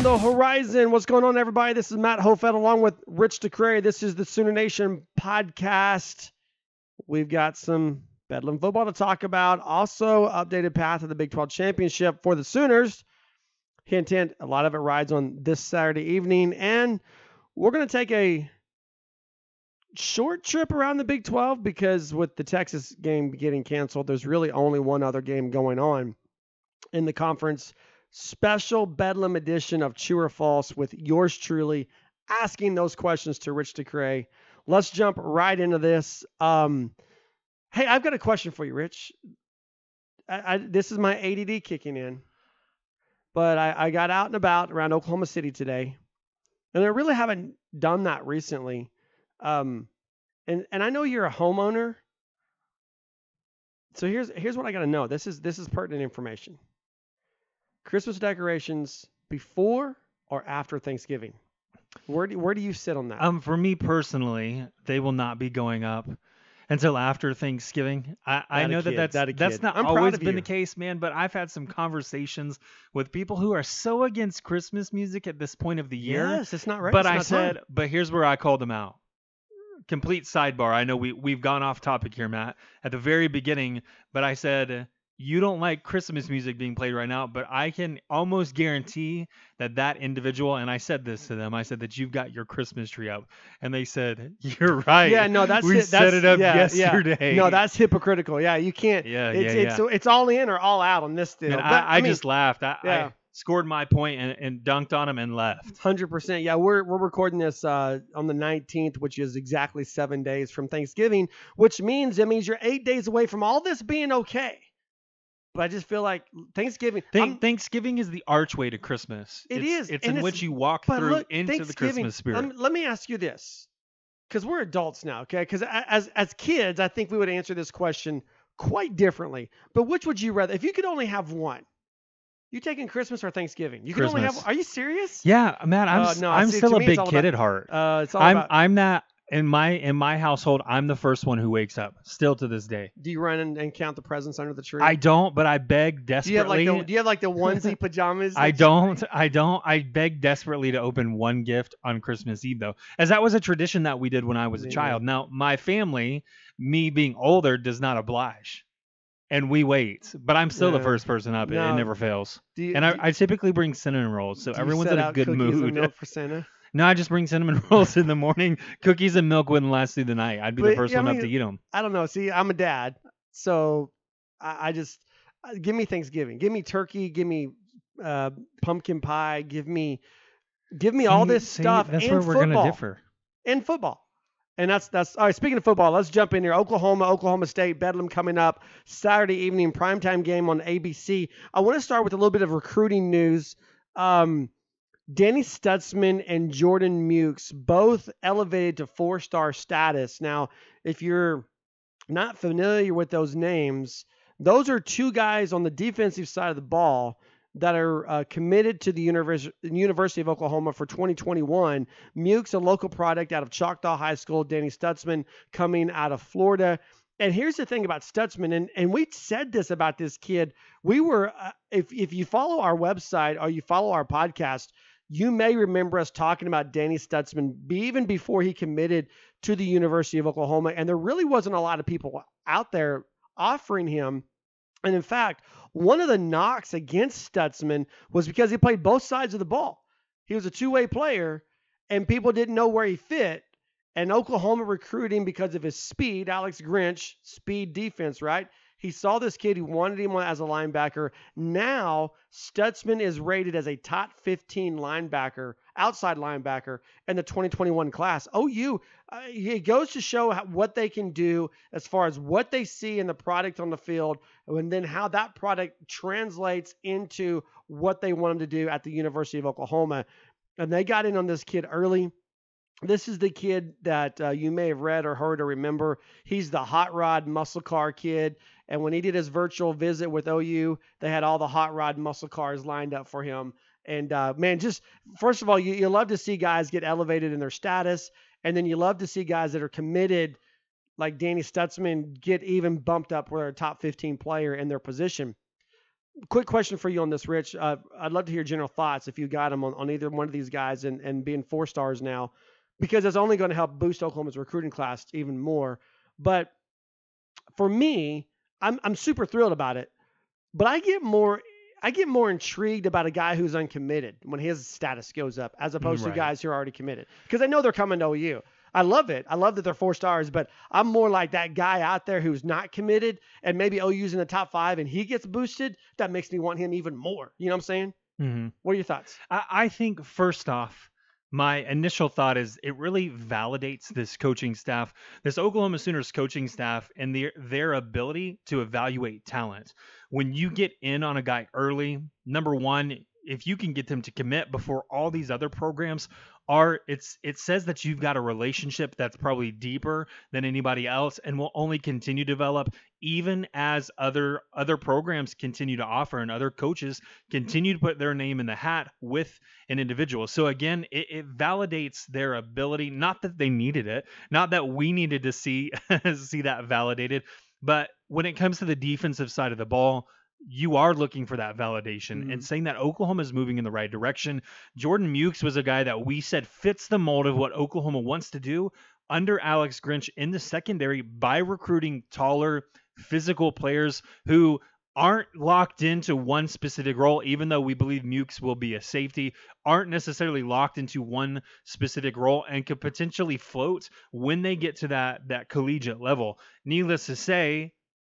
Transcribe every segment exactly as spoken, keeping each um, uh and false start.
the horizon. What's going on, everybody? This is Matt Hofeld along with Rich DeCray. This is the Sooner Nation podcast. We've got some Bedlam football to talk about. Also, updated path of the Big twelve championship for the Sooners. Hint, hint, a lot of it rides on this Saturday evening. And we're going to take a short trip around the Big twelve because with the Texas game getting canceled, there's really only one other game going on in the conference. Special Bedlam edition of True or False with yours truly asking those questions to Rich DeCray. Let's jump right into this. Um, hey, I've got a question for you, Rich. I, I, this is my A D D kicking in, but I, I got out and about around Oklahoma City today, and I really haven't done that recently. Um, and and I know you're a homeowner, so here's here's what I got to know. This is this is pertinent information. Christmas decorations before or after Thanksgiving? Where do, where do you sit on that? Um, for me personally, they will not be going up until after Thanksgiving. I, I know kid, that that's that a that's kid. not I'm proud always of been you. the case, man. But I've had some conversations with people who are so against Christmas music at this point of the year. Yes, it's not right. But it's I not said, time. but here's where I called them out. Complete sidebar. I know we we've gone off topic here, Matt, at the very beginning, but I said, you don't like Christmas music being played right now, but I can almost guarantee that that individual, and I said this to them, I said that you've got your Christmas tree up, and they said, you're right. Yeah, no, that's we hi- set that's, it up yeah, yesterday. Yeah. No, that's hypocritical. Yeah, you can't. yeah, It's yeah, it's yeah. it's all in or all out on this deal. Man, But, I, I, mean, just laughed. I, yeah. I scored my point and, and dunked on him and left. one hundred percent. Yeah, we're we're recording this uh, on the nineteenth, which is exactly seven days from Thanksgiving, which means it means you're eight days away from all this being okay. But I just feel like Thanksgiving. Thank, I'm- Thanksgiving is the archway to Christmas. It it's, is, It's and in it's- which you walk but through look, into the Thanksgiving- Christmas spirit. Um, let me ask you this, because we're adults now, okay? Because as as kids, I think we would answer this question quite differently. But which would you rather? If you could only have one, you taking Christmas or Thanksgiving? You could only Christmas. have. Are you serious? Yeah, man, I'm Uh, s- no, I'm see, still to a me, it's big all kid about- at heart. Uh, it's all I'm about. I'm not in my in my household. I'm the first one who wakes up still to this day. Do you run and, and count the presents under the tree? I don't, but I beg Do you have like desperately. the Do you have like the onesie pajamas? I that you- don't. I don't. I beg desperately to open one gift on Christmas Eve, though, as that was a tradition that we did when I was a Yeah. child. Now, my family, me being older, does not oblige, and we wait. But I'm still the Yeah. first person up. It, No. it never fails. Do you, And do, I, I typically bring cinnamon rolls, so do you everyone's set in a out good cookies and mood. milk for Santa? No, I just bring cinnamon rolls in the morning. Cookies and milk wouldn't last through the night. I'd be But, the first yeah, I one mean, up to eat them. I don't know. See, I'm a dad, so I, I just uh, give me Thanksgiving. Give me turkey. Give me uh, pumpkin pie. Give me, give me all this stuff. That's and where we're football. gonna differ. And football. And that's that's all right. Speaking of football, let's jump in here. Oklahoma, Oklahoma State, Bedlam coming up Saturday evening, primetime game on A B C. I want to start with a little bit of recruiting news. Um, Danny Stutzman and Jordan Mukes both elevated to four-star status. Now, if you're not familiar with those names, those are two guys on the defensive side of the ball that are uh, committed to the Univers- University of Oklahoma for twenty twenty-one. Mukes, a local product out of Choctaw High School. Danny Stutzman coming out of Florida. And here's the thing about Stutzman, and, and we said this about this kid. We were, uh, if, if you follow our website or you follow our podcast, you may remember us talking about Danny Stutzman be, even before he committed to the University of Oklahoma. And there really wasn't a lot of people out there offering him. And in fact, one of the knocks against Stutzman was because he played both sides of the ball. He was a two-way player, and people didn't know where he fit. And Oklahoma recruited him because of his speed. Alex Grinch, speed defense, right? He saw this kid. He wanted him as a linebacker. Now, Stutzman is rated as a top fifteen linebacker, outside linebacker in the twenty twenty-one class. O U, uh, it goes to show how, what they can do as far as what they see in the product on the field, and then how that product translates into what they want him to do at the University of Oklahoma. And they got in on this kid early. This is the kid that uh, you may have read or heard or remember. He's the hot rod muscle car kid. And when he did his virtual visit with O U, they had all the hot rod muscle cars lined up for him. And uh, man, just first of all, you, you love to see guys get elevated in their status. And then you love to see guys that are committed, like Danny Stutzman, get even bumped up where they're a top fifteen player in their position. quick question for you on this, Rich. Uh, I'd love to hear general thoughts if you got them on, on either one of these guys and, and being four stars now, because it's only going to help boost Oklahoma's recruiting class even more. But for me, I'm I'm super thrilled about it. But I get more I get more intrigued about a guy who's uncommitted when his status goes up as opposed to Right. guys who are already committed. Because I know they're coming to O U. I love it. I love that they're four stars, but I'm more like that guy out there who's not committed and maybe O U's in the top five and he gets boosted. That makes me want him even more. You know what I'm saying? Mhm. What are your thoughts? I, I think first off, my initial thought is it really validates this coaching staff, this Oklahoma Sooners coaching staff, and their their ability to evaluate talent. When you get in on a guy early, number one, if you can get them to commit before all these other programs are, it's it says that you've got a relationship that's probably deeper than anybody else and will only continue to develop even as other other programs continue to offer and other coaches continue to put their name in the hat with an individual. So again, it, it validates their ability. Not that they needed it, not that we needed to see see that validated, but when it comes to the defensive side of the ball, you are looking for that validation and Mm, saying that Oklahoma is moving in the right direction. Jordan Mukes was a guy that we said fits the mold of what Oklahoma wants to do under Alex Grinch in the secondary by recruiting taller, physical players who aren't locked into one specific role, even though we believe Mukes will be a safety, aren't necessarily locked into one specific role and could potentially float when they get to that that collegiate level. Needless to say,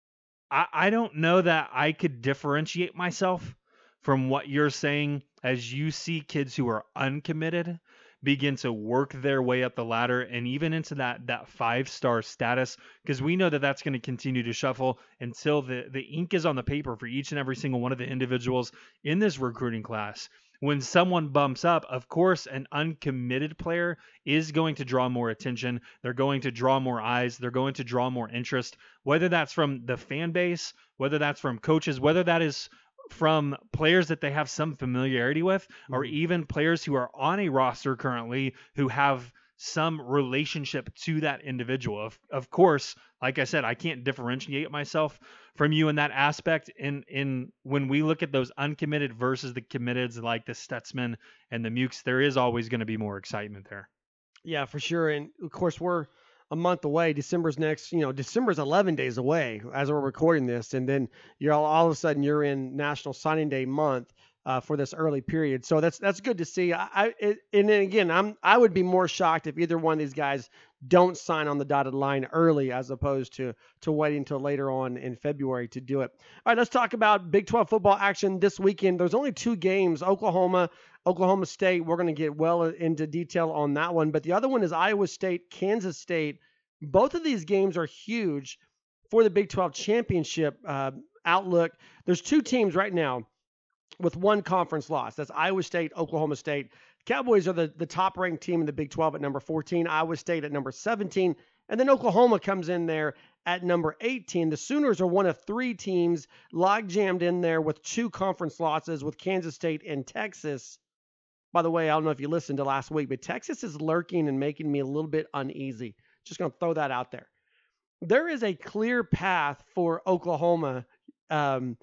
I, I don't know that I could differentiate myself from what you're saying as you see kids who are uncommitted begin to work their way up the ladder and even into that that five star status, because we know that that's going to continue to shuffle until the the ink is on the paper for each and every single one of the individuals in this recruiting class. When someone bumps up, of course an uncommitted player is going to draw more attention, they're going to draw more eyes, they're going to draw more interest, whether that's from the fan base, whether that's from coaches, whether that is from players that they have some familiarity with, or mm. even players who are on a roster currently who have some relationship to that individual. Of, of course, like I said, I can't differentiate myself from you in that aspect. In in when we look at those uncommitted versus the committeds like the Stutzman and the Mukes, there is always going to be more excitement there. Yeah, for sure. And of course, we're a month away. December's next, you know, December's eleven days away as we're recording this. And then you're all, all of a sudden you're in National Signing Day month uh, for this early period. So that's that's good to see. I, I it, and then again, I'm I would be more shocked if either one of these guys don't sign on the dotted line early as opposed to to waiting until later on in February to do it. All right, let's talk about Big twelve football action this weekend. There's only two games, Oklahoma Oklahoma State. We're going to get well into detail on that one. But the other one is Iowa State, Kansas State. Both of these games are huge for the Big twelve championship uh, outlook. There's two teams right now with one conference loss. That's Iowa State, Oklahoma State. Cowboys are the, the top ranked team in the Big twelve at number fourteen, Iowa State at number seventeen, and then Oklahoma comes in there at number eighteen. The Sooners are one of three teams log jammed in there with two conference losses with Kansas State and Texas. By the way, I don't know if you listened to last week, but Texas is lurking and making me a little bit uneasy. Just going to throw that out there. There is a clear path for Oklahoma um,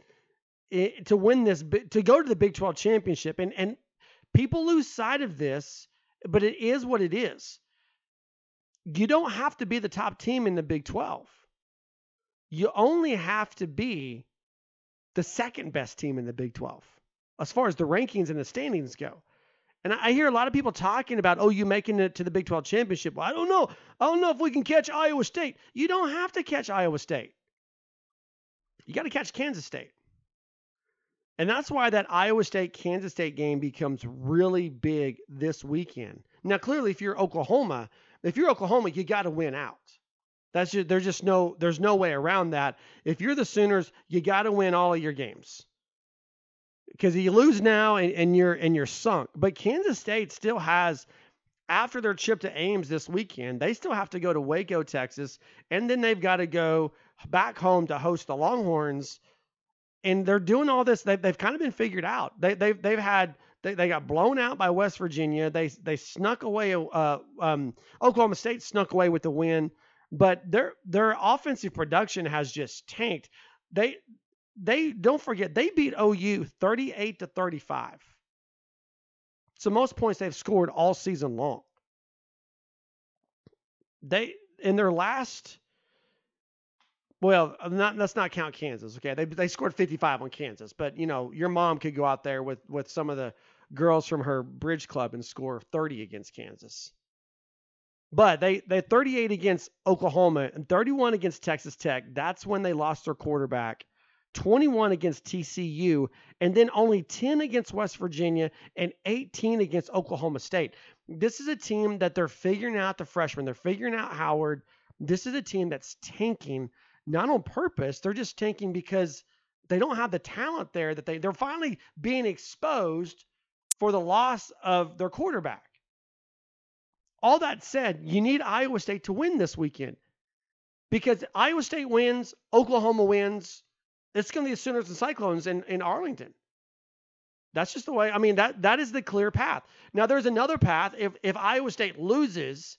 to win this, to go to the Big twelve championship. And, and people lose sight of this, but it is what it is. You don't have to be the top team in the Big twelve. You only have to be the second best team in the Big twelve as far as the rankings and the standings go. And I hear a lot of people talking about, oh, you making it to the Big twelve championship. Well, I don't know. I don't know if we can catch Iowa State. You don't have to catch Iowa State. You got to catch Kansas State. And that's why that Iowa State-Kansas State game becomes really big this weekend. Now, clearly, if you're Oklahoma, if you're Oklahoma, you got to win out. That's just, there's just no, there's no way around that. If you're the Sooners, you got to win all of your games. Because you lose now and, and you're and you're sunk. But Kansas State still has, after their trip to Ames this weekend, they still have to go to Waco, Texas, and then they've got to go back home to host the Longhorns. And they're doing all this. They've, they've kind of been figured out. They, they've they've had they, they got blown out by West Virginia. They they snuck away. Uh, um, Oklahoma State snuck away with the win, but their their offensive production has just tanked. They they don't forget they beat O U thirty-eight to thirty-five. It's the most points they've scored all season long. They in their last, well, not let's not count Kansas. Okay, they they scored fifty-five on Kansas, but you know your mom could go out there with with some of the girls from her bridge club and score thirty against Kansas. But they they thirty-eight against Oklahoma and thirty-one against Texas Tech. That's when they lost their quarterback. twenty-one against T C U, and then only ten against West Virginia and eighteen against Oklahoma State. This is a team that they're figuring out the freshmen. They're figuring out Howard. This is a team that's tanking, not on purpose. They're just tanking because they don't have the talent there that they, they're finally being exposed for the loss of their quarterback. All that said, you need Iowa State to win this weekend because Iowa State wins, Oklahoma wins. It's going to be the Sooners and Cyclones in, in Arlington. That's just the way. I mean, that that is the clear path. Now, there's another path. If if Iowa State loses,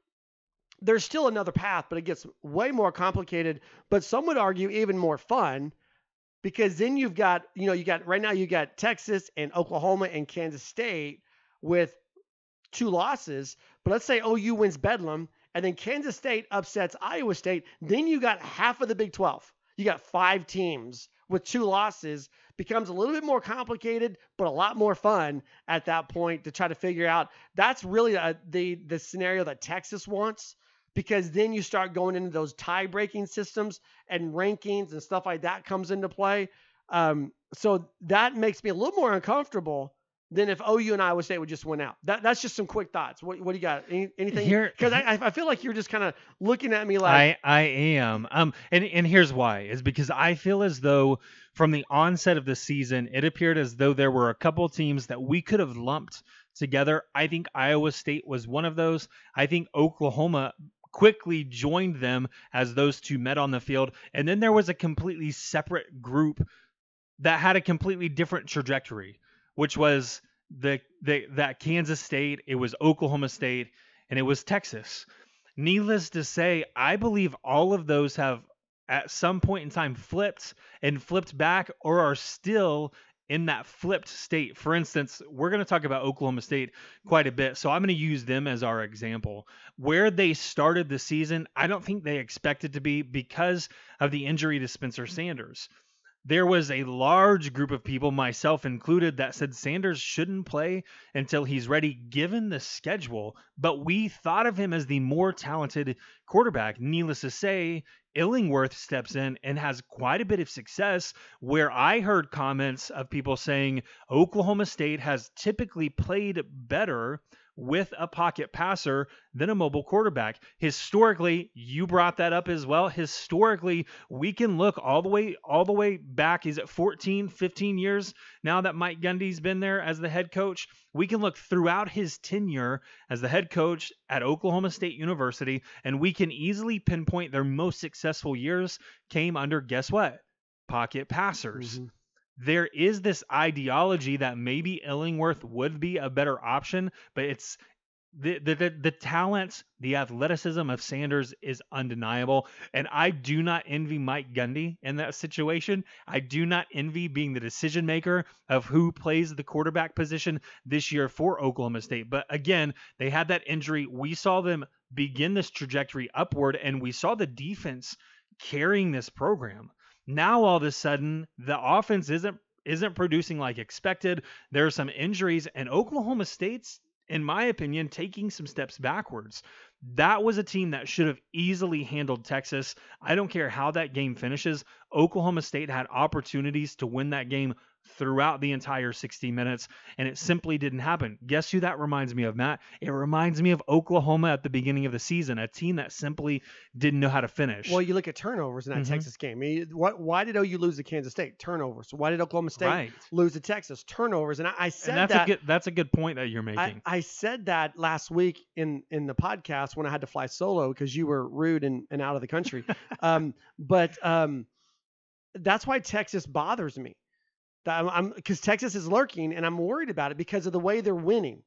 there's still another path, but it gets way more complicated. But some would argue even more fun because then you've got, you know, you got right now you got Texas and Oklahoma and Kansas State with two losses. But let's say O U wins Bedlam and then Kansas State upsets Iowa State. Then you got half of the Big twelve. You got five teams with two losses. Becomes a little bit more complicated, but a lot more fun at that point to try to figure out. That's really a, the the scenario that Texas wants, because then you start going into those tie-breaking systems and rankings and stuff like that comes into play. Um, so that makes me a little more uncomfortable than if O U and Iowa State would just win out. That, that's just some quick thoughts. What, what do you got? Any, anything? Because I, I feel like you're just kind of looking at me like I, I am. Um, and, and here's why is because I feel as though from the onset of the season, it appeared as though there were a couple teams that we could have lumped together. I think Iowa State was one of those. I think Oklahoma quickly joined them as those two met on the field. And then there was a completely separate group that had a completely different trajectory, which was the, the that Kansas State, it was Oklahoma State, and it was Texas. Needless to say, I believe all of those have at some point in time flipped and flipped back or are still in that flipped state. For instance, we're going to talk about Oklahoma State quite a bit, so I'm going to use them as our example. Where they started the season, I don't think they expected to be because of the injury to Spencer Sanders. There was a large group of people, myself included, that said Sanders shouldn't play until he's ready given the schedule. But we thought of him as the more talented quarterback. Needless to say, Illingworth steps in and has quite a bit of success, where I heard comments of people saying Oklahoma State has typically played better with a pocket passer than a mobile quarterback. Historically, you brought that up as well. Historically, we can look all the way all the way back. Is it fourteen, fifteen years now that Mike Gundy's been there as the head coach? We can look throughout his tenure as the head coach at Oklahoma State University, and we can easily pinpoint their most successful years came under, guess what? Pocket passers. Mm-hmm. There is this ideology that maybe Illingworth would be a better option, but it's the, the the the talent, the athleticism of Sanders is undeniable. And I do not envy Mike Gundy in that situation. I do not envy being the decision maker of who plays the quarterback position this year for Oklahoma State. But again, they had that injury. We saw them begin this trajectory upward, and we saw the defense carrying this program. Now all of a sudden, the offense isn't isn't producing like expected. There are some injuries, and Oklahoma State's, in my opinion, taking some steps backwards. That was a team that should have easily handled Texas. I don't care how that game finishes. Oklahoma State had opportunities to win that game throughout the entire sixty minutes, and it simply didn't happen. Guess who that reminds me of, Matt? It reminds me of Oklahoma at the beginning of the season, a team that simply didn't know how to finish. Well, you look at turnovers in that mm-hmm. Texas game. I mean, what, why did O U lose to Kansas State? Turnovers. Why did Oklahoma State right. lose to Texas? Turnovers. And I, I said and that's that. A good, that's a good point that you're making. I, I said that last week in, in the podcast when I had to fly solo because you were rude and, and out of the country. um, but um, that's why Texas bothers me. I'm because Texas is lurking, and I'm worried about it because of the way they're winning.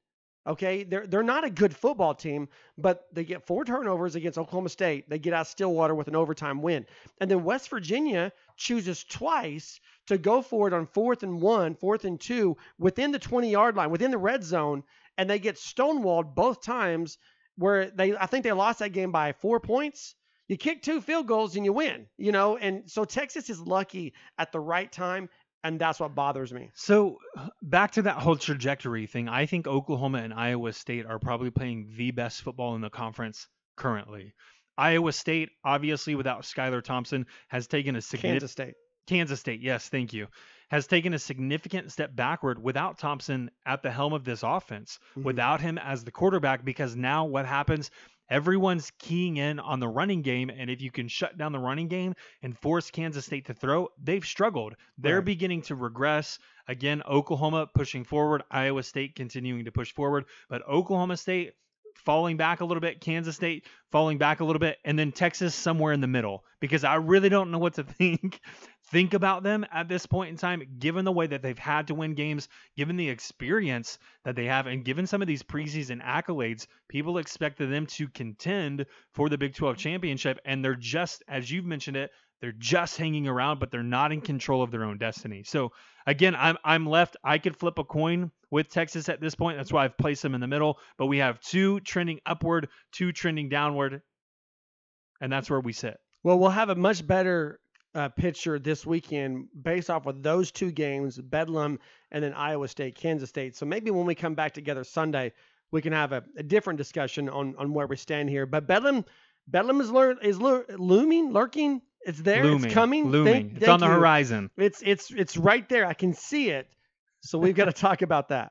Okay, they're they're not a good football team, but they get four turnovers against Oklahoma State. They get out Stillwater with an overtime win, and then West Virginia chooses twice to go for it on fourth and one, fourth and two, within the twenty yard line, within the red zone, and they get stonewalled both times. Where they, I think they lost that game by four points. You kick two field goals and you win, you know, and so Texas is lucky at the right time. And that's what bothers me. So back to that whole trajectory thing, I think Oklahoma and Iowa State are probably playing the best football in the conference currently. Iowa State, obviously without Skylar Thompson, has taken a significant Kansas State. Kansas State, yes, thank you, has taken a significant step backward without Thompson at the helm of this offense, Mhm. without him as the quarterback, because now what happens? Everyone's keying in on the running game, and if you can shut down the running game and force Kansas State to throw, they've struggled. They're Right. beginning to regress. Again, Oklahoma pushing forward, Iowa State continuing to push forward, but Oklahoma State falling back a little bit, Kansas State falling back a little bit, and then Texas somewhere in the middle, because I really don't know what to think think about them at this point in time, given the way that they've had to win games, given the experience that they have, and given some of these preseason accolades. People expected them to contend for the Big twelve championship, and they're just, as you've mentioned it, they're just hanging around, but they're not in control of their own destiny. So again, I'm I'm left. I could flip a coin with Texas at this point. That's why I've placed them in the middle. But we have two trending upward, two trending downward, and that's where we sit. Well, we'll have a much better uh, picture this weekend based off of those two games, Bedlam and then Iowa State, Kansas State. So maybe when we come back together Sunday, we can have a, a different discussion on, on where we stand here. But Bedlam, Bedlam is lear- is lur- looming, lurking. It's there. Looming, It's coming. looming. Thank- it's thank on the you. horizon. It's it's it's right there. I can see it. So we've got to talk about that.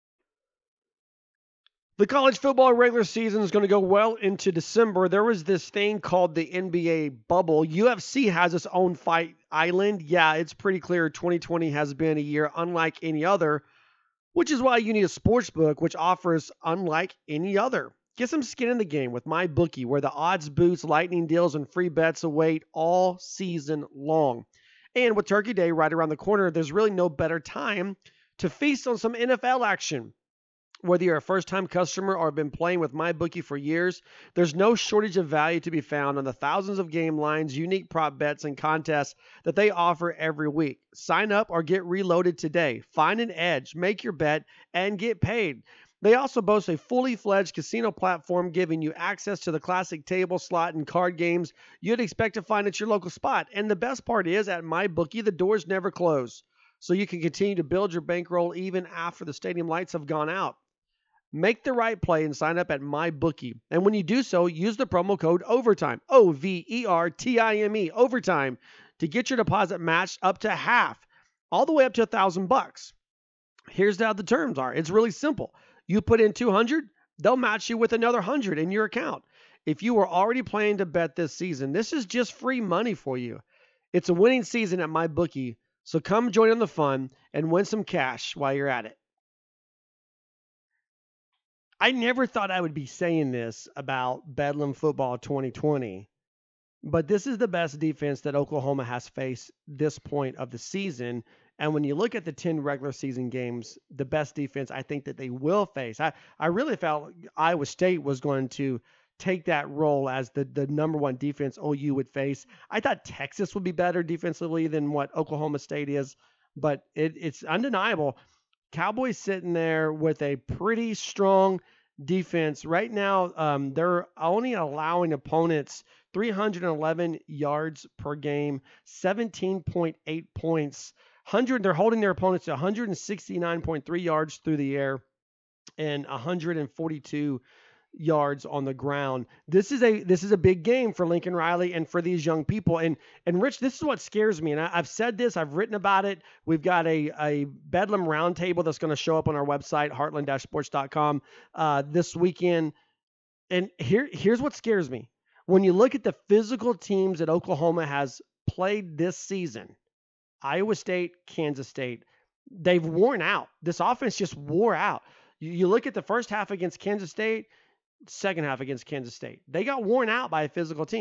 The college football regular season is going to go well into December. There was this thing called the N B A bubble. U F C has its own fight island. Yeah, it's pretty clear twenty twenty has been a year unlike any other, which is why you need a sports book which offers unlike any other. Get some skin in the game with MyBookie, where the odds boosts, lightning deals, and free bets await all season long. And with Turkey Day right around the corner, there's really no better time to feast on some N F L action. Whether you're a first-time customer or have been playing with MyBookie for years, there's no shortage of value to be found on the thousands of game lines, unique prop bets, and contests that they offer every week. Sign up or get reloaded today. Find an edge, make your bet, and get paid. They also boast a fully fledged casino platform giving you access to the classic table, slot, and card games you'd expect to find at your local spot. And the best part is, at MyBookie, the doors never close, so you can continue to build your bankroll even after the stadium lights have gone out. Make the right play and sign up at MyBookie. And when you do so, use the promo code OVERTIME, O V E R T I M E, OVERTIME, to get your deposit matched up to half, all the way up to a thousand bucks. Here's how the terms are. It's really simple. You put in two hundred, they'll match you with another one hundred in your account. If you were already planning to bet this season, this is just free money for you. It's a winning season at MyBookie, so come join in the fun and win some cash while you're at it. I never thought I would be saying this about Bedlam football twenty twenty, but this is the best defense that Oklahoma has faced this point of the season. And when you look at the ten regular season games, the best defense I think that they will face. I, I really felt Iowa State was going to take that role as the, the number one defense O U would face. I thought Texas would be better defensively than what Oklahoma State is, but it, it's undeniable. Cowboys sitting there with a pretty strong defense. Right now, um, they're only allowing opponents three hundred eleven yards per game, seventeen point eight points. one hundred, they're holding their opponents to one hundred sixty-nine point three yards through the air and one hundred forty-two yards on the ground. This is a this is a big game for Lincoln Riley and for these young people. And and Rich, this is what scares me. And I, I've said this, I've written about it. We've got a, a Bedlam roundtable that's going to show up on our website, heartland dash sports dot com, uh, this weekend. And here here's what scares me. When you look at the physical teams that Oklahoma has played this season, Iowa State, Kansas State, they've worn out. This offense just wore out. You, you look at the first half against Kansas State, second half against Kansas State. They got worn out by a physical team.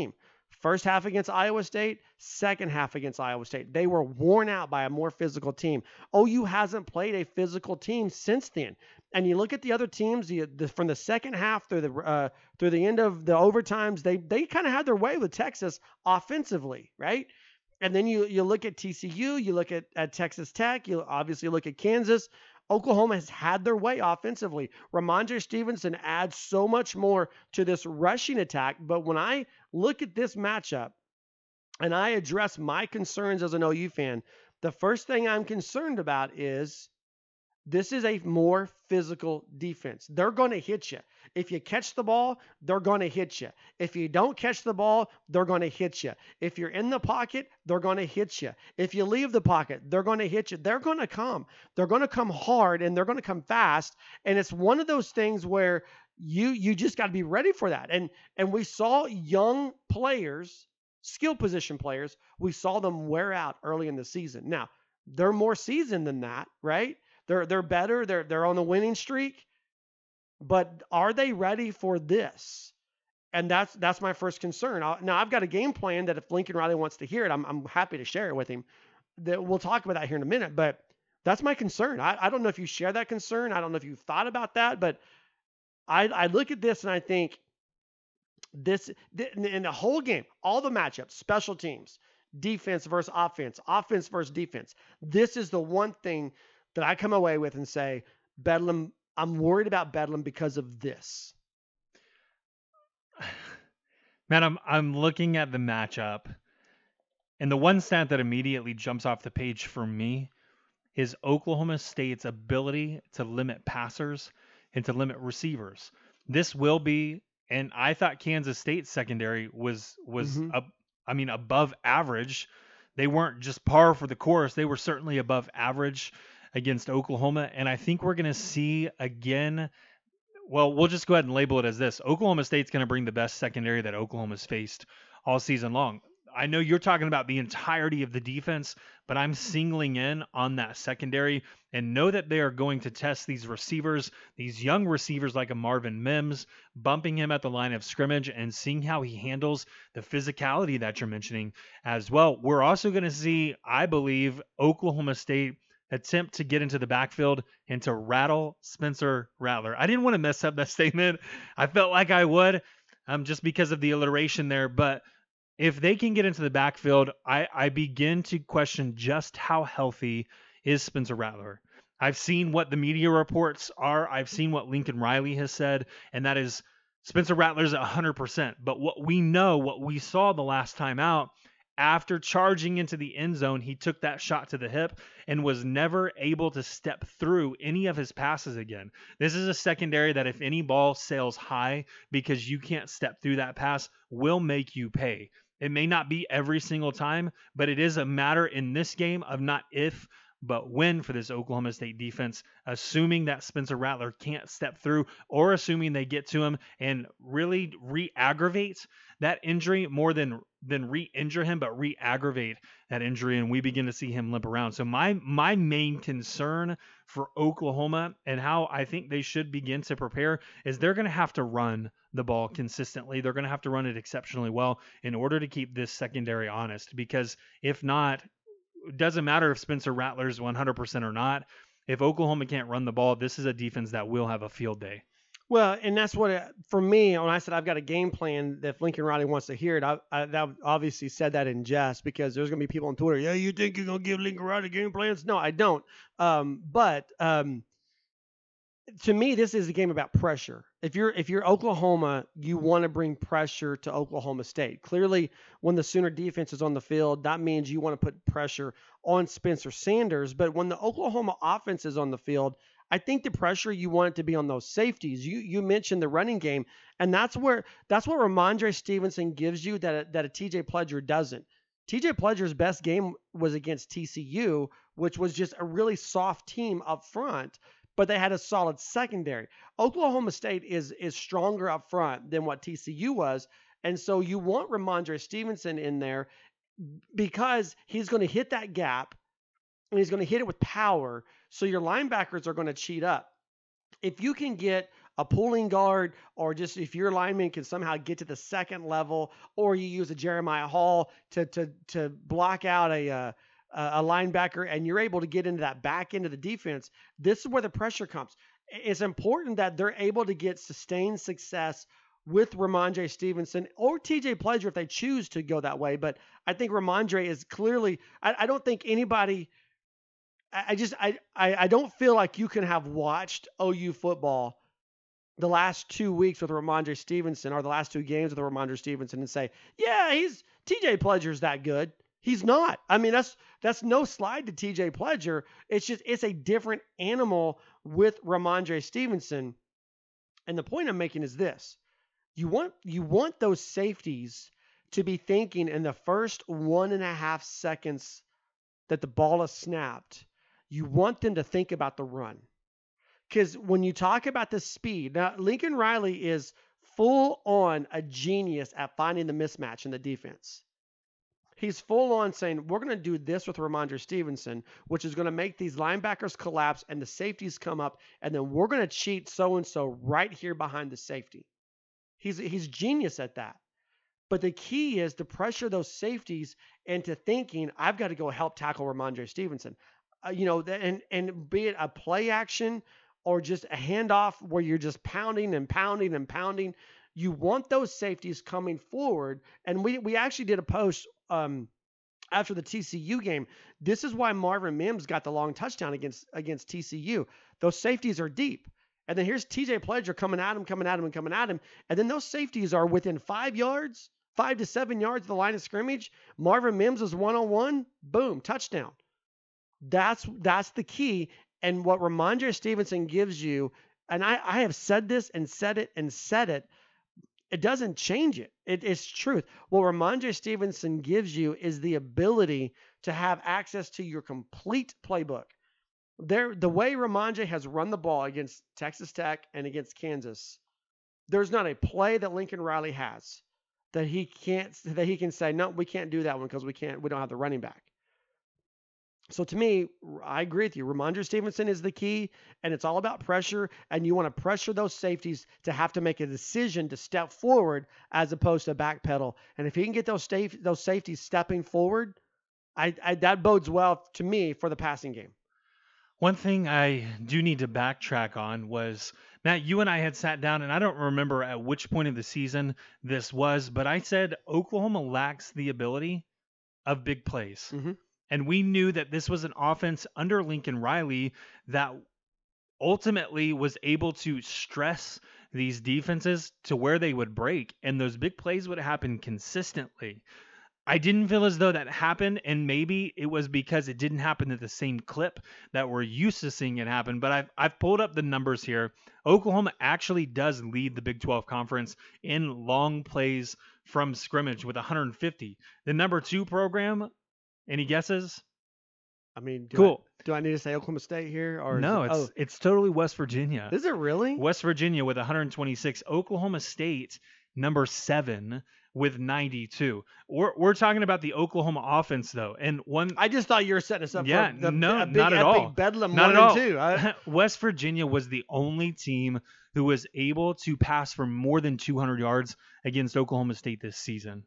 First half against Iowa State, second half against Iowa State. They were worn out by a more physical team. O U hasn't played a physical team since then. And you look at the other teams the, the, from the second half through the uh, through the end of the overtimes, they they kind of had their way with Texas offensively, right? And then you you look at T C U, you look at, at Texas Tech, you obviously look at Kansas. Oklahoma has had their way offensively. Rhamondre Stevenson adds so much more to this rushing attack. But when I look at this matchup and I address my concerns as an O U fan, the first thing I'm concerned about is this is a more physical defense. They're going to hit you. If you catch the ball, they're going to hit you. If you don't catch the ball, they're going to hit you. If you're in the pocket, they're going to hit you. If you leave the pocket, they're going to hit you. They're going to come. They're going to come hard and they're going to come fast. And it's one of those things where you you just got to be ready for that. And and we saw young players, skill position players, we saw them wear out early in the season. Now, they're more seasoned than that, right? They're they're better. They're they're on the winning streak. But are they ready for this? And that's that's my first concern. I'll, now I've got a game plan that if Lincoln Riley wants to hear it, I'm I'm happy to share it with him. That we'll talk about that here in a minute. But that's my concern. I, I don't know if you share that concern. I don't know if you've thought about that. But I I look at this and I think this in the whole game, all the matchups, special teams, defense versus offense, offense versus defense. This is the one thing that I come away with and say, Bedlam, I'm worried about Bedlam because of this. Man, I'm I'm looking at the matchup, and the one stat that immediately jumps off the page for me is Oklahoma State's ability to limit passers and to limit receivers. This will be, and I thought Kansas State's secondary was was Mhm. up, I mean above average. They weren't just par for the course; they were certainly above average against Oklahoma. And I think we're going to see again, well, we'll just go ahead and label it as this. Oklahoma State's going to bring the best secondary that Oklahoma's faced all season long. I know you're talking about the entirety of the defense, but I'm singling in on that secondary and know that they are going to test these receivers, these young receivers like a Marvin Mims, bumping him at the line of scrimmage and seeing how he handles the physicality that you're mentioning as well. We're also going to see, I believe, Oklahoma State attempt to get into the backfield and to rattle Spencer Rattler. I didn't want to mess up that statement. I felt like I would, um, just because of the alliteration there. But if they can get into the backfield, I, I begin to question just how healthy is Spencer Rattler. I've seen what the media reports are. I've seen what Lincoln Riley has said, and that is Spencer Rattler's at one hundred percent. But what we know, what we saw the last time out, after charging into the end zone, he took that shot to the hip and was never able to step through any of his passes again. This is a secondary that if any ball sails high because you can't step through that pass, will make you pay. It may not be every single time, but it is a matter in this game of not if, but when for this Oklahoma State defense, assuming that Spencer Rattler can't step through or assuming they get to him and really re-aggravate that injury more than than re-injure him, but re-aggravate that injury, and we begin to see him limp around. So my my main concern for Oklahoma and how I think they should begin to prepare is they're going to have to run the ball consistently. They're going to have to run it exceptionally well in order to keep this secondary honest, because if not, it doesn't matter if Spencer Rattler's one hundred percent or not. If Oklahoma can't run the ball, this is a defense that will have a field day. Well, and that's what, it, for me, when I said I've got a game plan, that if Lincoln Riley wants to hear it, I, I that obviously said that in jest, because there's going to be people on Twitter, yeah, you think you're going to give Lincoln Riley game plans? No, I don't. Um, but um, to me, this is a game about pressure. If you're if you're Oklahoma, you want to bring pressure to Oklahoma State. Clearly, when the Sooner defense is on the field, that means you want to put pressure on Spencer Sanders. But when the Oklahoma offense is on the field, I think the pressure, you want it to be on those safeties. You you mentioned the running game, and that's where that's what Rhamondre Stevenson gives you that a, that a T J Pledger doesn't. T J Pledger's best game was against T C U, which was just a really soft team up front, but they had a solid secondary. Oklahoma State is is stronger up front than what T C U was, and so you want Rhamondre Stevenson in there because he's going to hit that gap and he's going to hit it with power. So your linebackers are going to cheat up. If you can get a pulling guard, or just if your lineman can somehow get to the second level, or you use a Jeremiah Hall to to to block out a uh, a linebacker, and you're able to get into that back end of the defense. This is where the pressure comes. It's important that they're able to get sustained success with Ramondre Stevenson or T J Pledger if they choose to go that way. But I think Ramondre is clearly, I, I don't think anybody, I, I just, I, I, I don't feel like you can have watched O U football the last two weeks with Ramondre Stevenson or the last two games with Ramondre Stevenson and say, yeah, he's, T J Pledger's that good. He's not. I mean, that's that's no slide to T J Pledger. It's just, it's a different animal with Ramondre Stevenson. And the point I'm making is this. You want you want those safeties to be thinking in the first one and a half seconds that the ball is snapped. You want them to think about the run. Because when you talk about the speed, now Lincoln Riley is full on a genius at finding the mismatch in the defense. He's full on saying, we're going to do this with Ramondre Stevenson, which is going to make these linebackers collapse and the safeties come up, and then we're going to cheat so-and-so right here behind the safety. He's he's genius at that. But the key is to pressure those safeties into thinking, I've got to go help tackle Ramondre Stevenson. Uh, you know, and, and be it a play action or just a handoff where you're just pounding and pounding and pounding, you want those safeties coming forward. And we, we actually did a post um, after the T C U game. This is why Marvin Mims got the long touchdown against, against T C U. Those safeties are deep. And then here's T J Pledger coming at him, coming at him, and coming at him. And then those safeties are within five yards, five to seven yards of the line of scrimmage. Marvin Mims is one-on-one. Boom, touchdown. That's that's the key. And what Ramondre Stevenson gives you, and I, I have said this and said it and said it, it doesn't change it. it. It's truth. What Ramondre Stevenson gives you is the ability to have access to your complete playbook. There, the way Ramondre has run the ball against Texas Tech and against Kansas, there's not a play that Lincoln Riley has that he can't that he can say, no, we can't do that one because we can't, we don't have the running back. So to me, I agree with you. Ramondre Stevenson is the key, and it's all about pressure, and you want to pressure those safeties to have to make a decision to step forward as opposed to backpedal. And if he can get those staf- those safeties stepping forward, I, I that bodes well to me for the passing game. One thing I do need to backtrack on was, Matt, you and I had sat down, and I don't remember at which point of the season this was, but I said Oklahoma lacks the ability of big plays. Mm-hmm. And we knew that this was an offense under Lincoln Riley that ultimately was able to stress these defenses to where they would break, and those big plays would happen consistently. I didn't feel as though that happened, and maybe it was because it didn't happen at the same clip that we're used to seeing it happen. But I've, I've pulled up the numbers here. Oklahoma actually does lead the Big twelve Conference in long plays from scrimmage with one hundred fifty. The number two program, any guesses? I mean, do cool. I, do I need to say Oklahoma State here? Or no, it, it's oh. it's totally West Virginia. Is it really? West Virginia with one hundred twenty-six. Oklahoma State, number seven, with ninety-two. We're we're talking about the Oklahoma offense though, and one. I just thought you were setting us up yeah, for the, no, a big not at epic all. bedlam not one at and all. two. I, West Virginia was the only team who was able to pass for more than two hundred yards against Oklahoma State this season.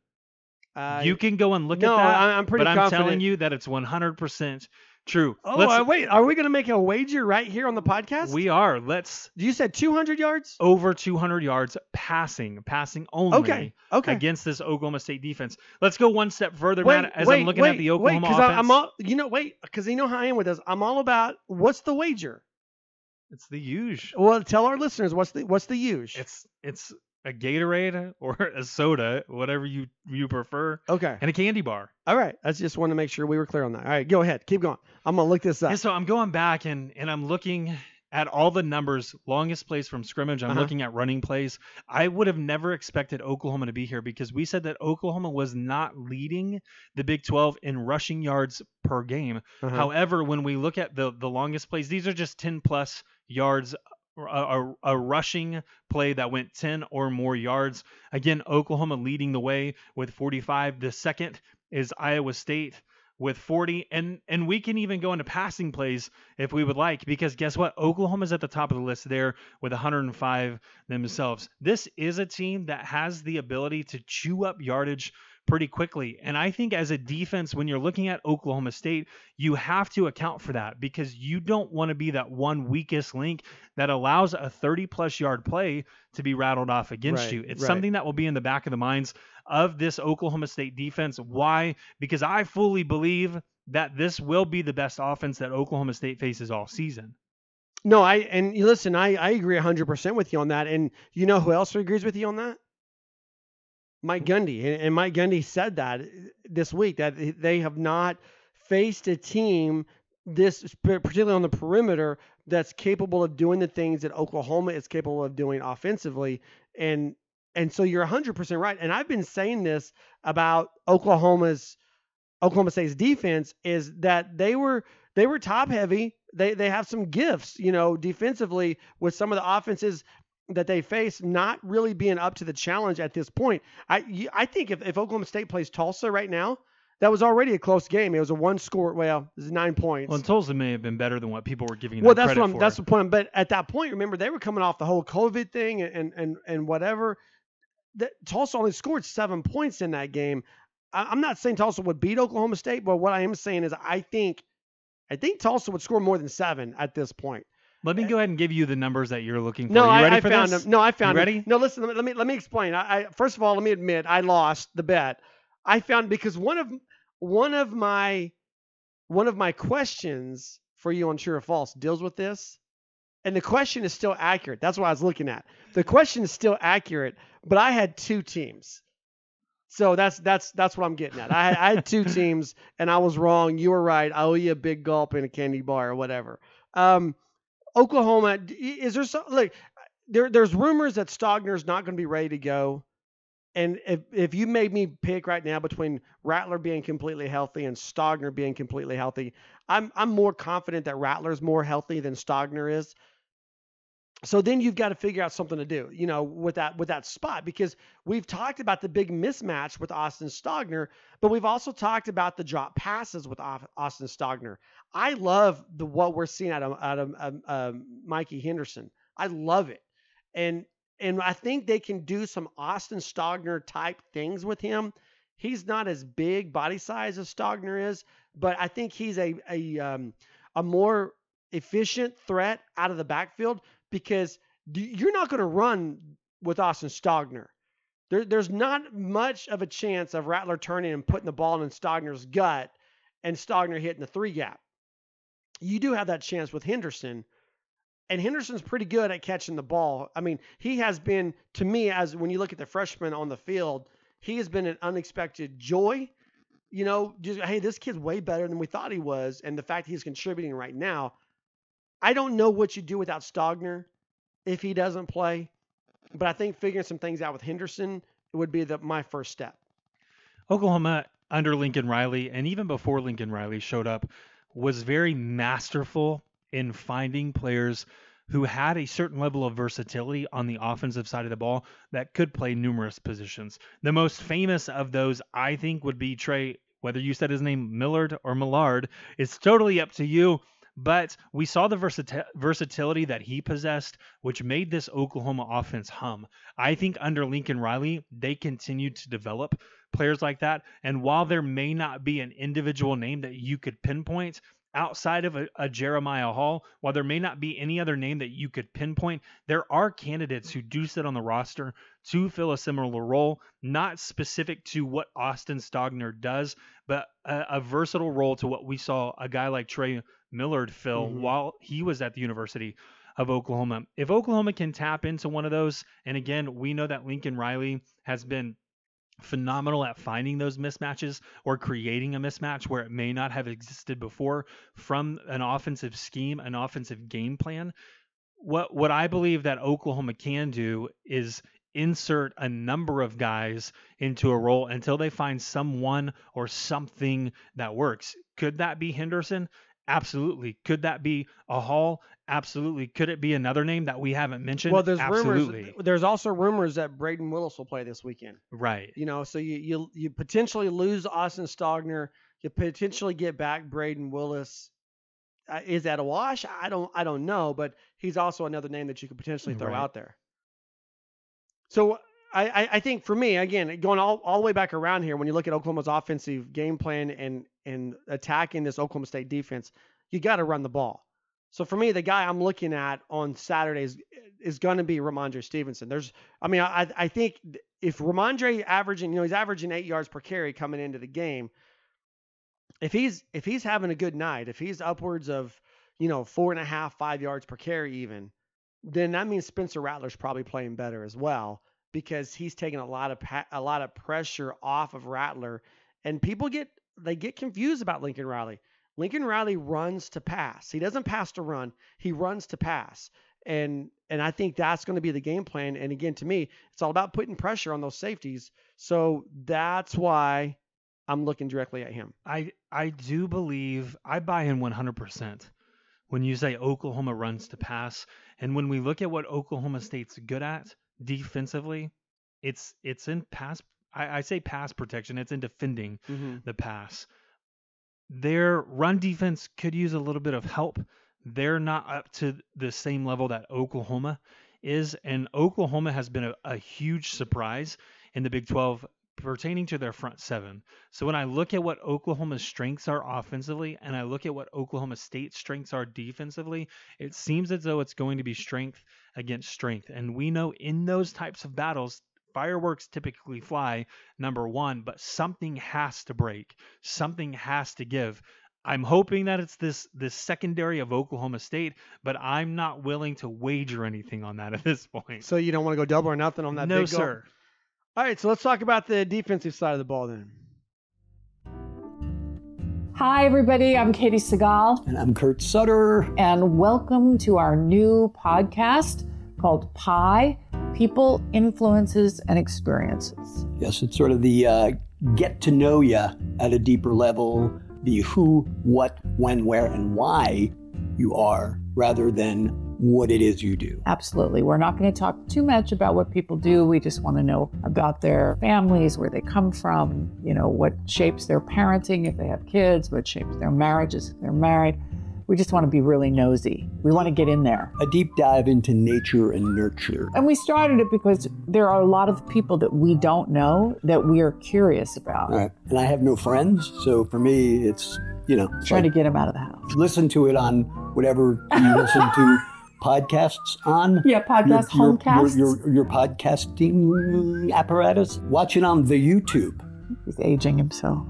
uh, You can go and look no, at that, I- I'm pretty but I'm confident. telling you that it's one hundred percent true. Oh, Let's, uh, wait. Are we going to make a wager right here on the podcast? we are. Let's You said two hundred yards? over two hundred yards passing, passing only Okay. Okay. against this Oklahoma State defense. Let's go one step further, wait, Matt, as wait, I'm looking wait, at the Oklahoma wait, offense. I, I'm all, you know, wait, because you know how I am with this. I'm all about what's the wager. It's the huge. Well, tell our listeners what's the what's the huge. It's it's a Gatorade or a soda, whatever you you prefer, Okay. and a candy bar. All right. I just want to make sure we were clear on that. All right. Go ahead. Keep going. I'm gonna look this up. And so I'm going back and and I'm looking at all the numbers, longest plays from scrimmage. I'm Uh-huh. looking at running plays. I would have never expected Oklahoma to be here because we said that Oklahoma was not leading the Big twelve in rushing yards per game. Uh-huh. However, when we look at the the longest plays, these are just ten plus yards. A, a, a rushing play that went ten or more yards. Again, Oklahoma leading the way with forty-five. The second is Iowa State with forty, and and we can even go into passing plays if we would like, because guess what? Oklahoma's at the top of the list there with one hundred five themselves. This is a team that has the ability to chew up yardage pretty quickly. And I think as a defense, when you're looking at Oklahoma State, you have to account for that, because you don't want to be that one weakest link that allows a thirty plus yard play to be rattled off against Right, you. It's right. something that will be in the back of the minds of this Oklahoma State defense. Why? Because I fully believe that this will be the best offense that Oklahoma State faces all season. No, I and you listen, I, I agree one hundred percent with you on that. And you know who else agrees with you on that? Mike Gundy. And, and Mike Gundy said that this week, that they have not faced a team this, particularly on the perimeter, that's capable of doing the things that Oklahoma is capable of doing offensively. And and so you're one hundred percent right. And I've been saying this about Oklahoma's Oklahoma State's defense, is that they were they were top heavy. They they have some gifts, you know, defensively, with some of the offenses that they face not really being up to the challenge at this point. I I think if, if Oklahoma State plays Tulsa right now, that was already a close game. It was a one score. Well, it was nine points. Well, and Tulsa may have been better than what people were giving them well, that's credit what I'm, for. that's the point. But at that point, remember, they were coming off the whole COVID thing and and and whatever. That Tulsa only scored seven points in that game. I, I'm not saying Tulsa would beat Oklahoma State, but what I am saying is I think I think Tulsa would score more than seven at this point. Let me go ahead and give you the numbers that you're looking for. No, you I, ready I for found this? them. No, I found you ready? them. No, listen. Let me let me, let me explain. I, I first of all, let me admit I lost the bet. I found because one of one of my one of my questions for you on True or False deals with this, and the question is still accurate. That's what I was looking at. The question is still accurate, but I had two teams. So that's that's that's what I'm getting at. I had, I had two teams, and I was wrong. You were right. I owe you a big gulp and a candy bar or whatever. Um, Oklahoma, is there some like there? There's rumors that Stogner's not going to be ready to go, and if if you made me pick right now between Rattler being completely healthy and Stogner being completely healthy, I'm I'm more confident that Rattler's more healthy than Stogner is. So then you've got to figure out something to do, you know, with that with that spot, because we've talked about the big mismatch with Austin Stogner, but we've also talked about the drop passes with Austin Stogner. I love the what we're seeing out of out of um, um, Mikey Henderson. I love it, and and I think they can do some Austin Stogner type things with him. He's not as big body size as Stogner is, but I think he's a a um, a more efficient threat out of the backfield, because you're not going to run with Austin Stogner. There, there's not much of a chance of Rattler turning and putting the ball in Stogner's gut and Stogner hitting the three gap. You do have that chance with Henderson, and Henderson's pretty good at catching the ball. I mean, he has been, to me, as when you look at the freshman on the field, he has been an unexpected joy. You know, just, hey, this kid's way better than we thought he was, and the fact he's contributing right now, I don't know what you do without Stogner if he doesn't play, but I think figuring some things out with Henderson would be the, my first step. Oklahoma under Lincoln Riley, and even before Lincoln Riley showed up, was very masterful in finding players who had a certain level of versatility on the offensive side of the ball that could play numerous positions. The most famous of those, I think, would be Trey, whether you said his name Millard or Millard, it's totally up to you. But we saw the versati- versatility that he possessed, which made this Oklahoma offense hum. I think under Lincoln Riley, they continued to develop players like that. And while there may not be an individual name that you could pinpoint outside of a, a Jeremiah Hall, while there may not be any other name that you could pinpoint, there are candidates who do sit on the roster to fill a similar role, not specific to what Austin Stogner does, but a, a versatile role to what we saw a guy like Trey Millard fill mm-hmm. while he was at the University of Oklahoma. If Oklahoma can tap into one of those, and again, we know that Lincoln Riley has been phenomenal at finding those mismatches or creating a mismatch where it may not have existed before from an offensive scheme, an offensive game plan. What what I believe that Oklahoma can do is insert a number of guys into a role until they find someone or something that works. Could that be Henderson? Absolutely. Could that be a Hall? Absolutely. Could it be another name that we haven't mentioned? Well, there's Absolutely. rumors. There's also rumors that Braden Willis will play this weekend. Right. You know, so you you you potentially lose Austin Stogner. You potentially get back Braden Willis. Uh, is that a wash? I don't I don't know, but he's also another name that you could potentially throw Right. out there. So I, I, I think for me, again, going all, all the way back around here, when you look at Oklahoma's offensive game plan and and attacking this Oklahoma State defense, you got to run the ball. So for me, the guy I'm looking at on Saturdays is going to be Ramondre Stevenson. There's, I mean, I I think if Ramondre averaging, you know, he's averaging eight yards per carry coming into the game. If he's if he's having a good night, if he's upwards of, you know, four and a half, five yards per carry even, then that means Spencer Rattler's probably playing better as well because he's taking a lot of pa- a lot of pressure off of Rattler, and people get they get confused about Lincoln Riley. Lincoln Riley runs to pass. He doesn't pass to run. He runs to pass. And and I think that's going to be the game plan. And again, to me, it's all about putting pressure on those safeties. So that's why I'm looking directly at him. I I do believe I buy in one hundred percent when you say Oklahoma runs to pass, and when we look at what Oklahoma State's good at defensively, it's it's in pass. I, I say pass protection. It's in defending Mm-hmm. the pass. Their run defense could use a little bit of help. They're not up to the same level that Oklahoma is, and Oklahoma has been a, a huge surprise in the Big twelve pertaining to their front seven. So when I look at what Oklahoma's strengths are offensively and I look at what Oklahoma State's strengths are defensively, it seems as though it's going to be strength against strength. And we know in those types of battles, fireworks typically fly, number one, but something has to break. Something has to give. I'm hoping that it's this this secondary of Oklahoma State, but I'm not willing to wager anything on that at this point. So you don't want to go double or nothing on that no, big goal? sir. All right, so let's talk about the defensive side of the ball then. Hi, everybody. I'm Katie Segal. And I'm Kurt Sutter. And welcome to our new podcast called Pi, People, Influences, and Experiences. Yes, it's sort of the uh, get to know you at a deeper level, the who, what, when, where, and why you are, rather than what it is you do. Absolutely. We're not going to talk too much about what people do. We just want to know about their families, where they come from, you know, what shapes their parenting if they have kids, what shapes their marriages if they're married. We just want to be really nosy. We want to get in there. A deep dive into nature and nurture. And we started it because there are a lot of people that we don't know that we are curious about. All right. And I have no friends, so for me, it's, you know. Trying like, to get them out of the house. Listen to it on whatever you listen to podcasts on. Yeah, podcast, your, homecasts. Your, your, your podcasting apparatus. Watch it on the YouTube. He's aging himself.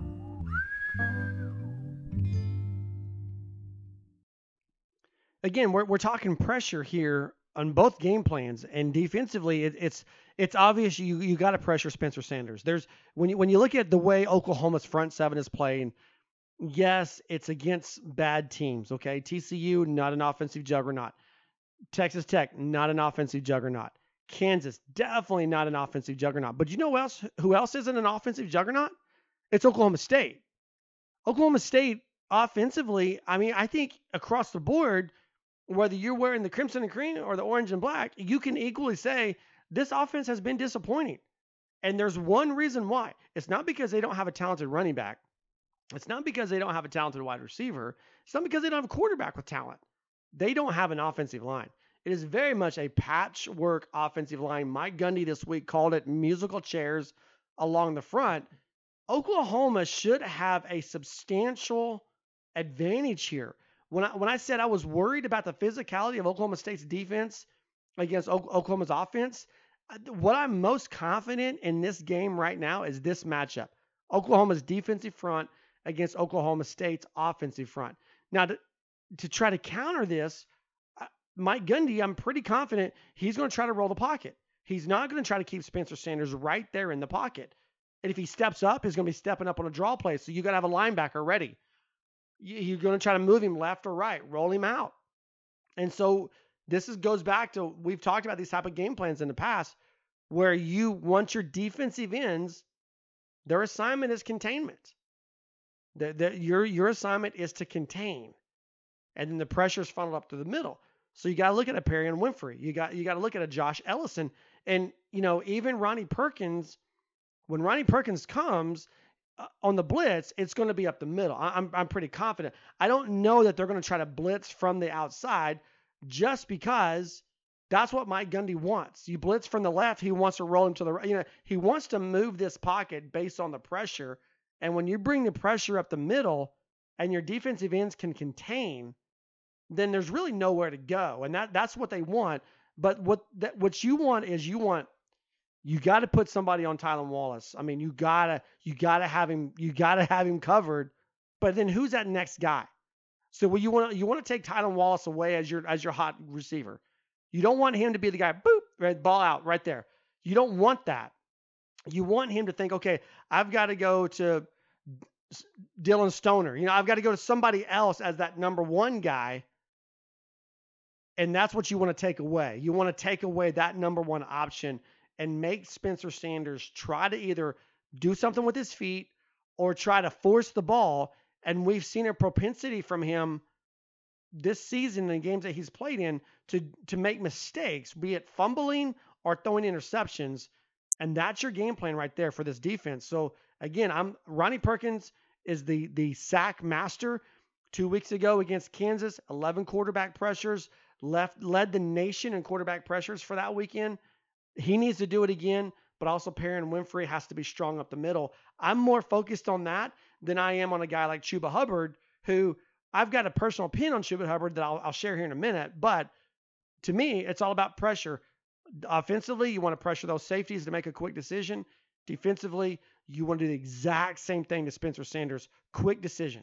Again, we're we're talking pressure here on both game plans, and defensively, it, it's it's obvious you you got to pressure Spencer Sanders. There's when you when you look at the way Oklahoma's front seven is playing, yes, it's against bad teams. Okay, T C U, not an offensive juggernaut. Texas Tech, not an offensive juggernaut. Kansas, definitely not an offensive juggernaut. But you know who else who else isn't an offensive juggernaut? It's Oklahoma State. Oklahoma State offensively, I mean, I think across the board, whether you're wearing the crimson and cream or the orange and black, you can equally say this offense has been disappointing. And there's one reason why. It's not because they don't have a talented running back. It's not because they don't have a talented wide receiver. It's not because they don't have a quarterback with talent. They don't have an offensive line. It is very much a patchwork offensive line. Mike Gundy this week called it musical chairs along the front. Oklahoma should have a substantial advantage here. When I, when I said I was worried about the physicality of Oklahoma State's defense against o- Oklahoma's offense, what I'm most confident in this game right now is this matchup. Oklahoma's defensive front against Oklahoma State's offensive front. Now, to, to try to counter this, Mike Gundy, I'm pretty confident he's going to try to roll the pocket. He's not going to try to keep Spencer Sanders right there in the pocket. And if he steps up, he's going to be stepping up on a draw play. So you got to have a linebacker ready. You're going to try to move him left or right, roll him out. And so this is, goes back to, we've talked about these type of game plans in the past where you, once your defensive ends, their assignment is containment. The, the, your, your assignment is to contain. And then the pressure is funneled up to the middle. So you got to look at a Perrion Winfrey. You got, you got to look at a Josh Ellison. And, you know, even Ronnie Perkins, when Ronnie Perkins comes, uh, on the blitz, it's going to be up the middle. I, I'm I'm pretty confident. I don't know that they're going to try to blitz from the outside, just because that's what Mike Gundy wants. You blitz from the left, he wants to roll him to the right. You know, he wants to move this pocket based on the pressure. And when you bring the pressure up the middle, and your defensive ends can contain, then there's really nowhere to go. And that that's what they want. But what that what you want is you want you got to put somebody on Tylan Wallace. I mean, you gotta you gotta have him you gotta have him covered. But then who's that next guy? So what you want you want to take Tylan Wallace away as your as your hot receiver. You don't want him to be the guy, boop, right, ball out right there. You don't want that. You want him to think, okay, I've got to go to Dylan Stoner. You know, I've got to go to somebody else as that number one guy. And that's what you want to take away. You want to take away that number one option and make Spencer Sanders try to either do something with his feet or try to force the ball. And we've seen a propensity from him this season in games that he's played in to, to make mistakes, be it fumbling or throwing interceptions. And that's your game plan right there for this defense. So again, I'm Ronnie Perkins is the, the sack master. Two weeks ago against Kansas, eleven quarterback pressures, left led the nation in quarterback pressures for that weekend. He needs to do it again, but also Perrin Winfrey has to be strong up the middle. I'm more focused on that than I am on a guy like Chuba Hubbard, who I've got a personal opinion on Chuba Hubbard that I'll, I'll share here in a minute. But to me, it's all about pressure. Offensively, you want to pressure those safeties to make a quick decision. Defensively, you want to do the exact same thing to Spencer Sanders. Quick decision.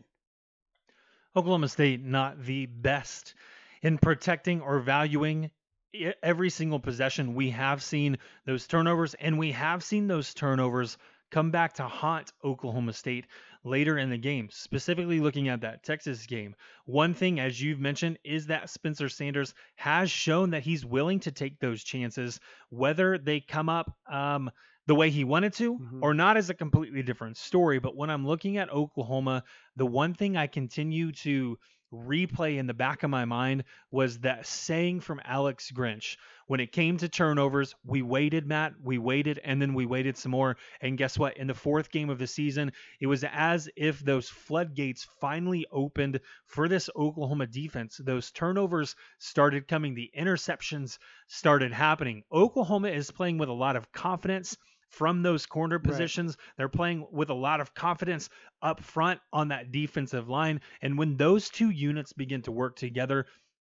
Oklahoma State not the best in protecting or valuing every single possession. We have seen those turnovers, and we have seen those turnovers come back to haunt Oklahoma State later in the game, specifically looking at that Texas game. One thing, as you've mentioned, is that Spencer Sanders has shown that he's willing to take those chances, whether they come up um, the way he wanted to mm-hmm. or not is a completely different story. But when I'm looking at Oklahoma, the one thing I continue to replay in the back of my mind was that saying from Alex Grinch. When it came to turnovers, we waited, Matt, we waited, and then we waited some more. And guess what? In the fourth game of the season, it was as if those floodgates finally opened for this Oklahoma defense. Those turnovers started coming. The interceptions started happening. Oklahoma is playing with a lot of confidence from those corner positions. Right. They're playing with a lot of confidence up front on that defensive line. And when those two units begin to work together,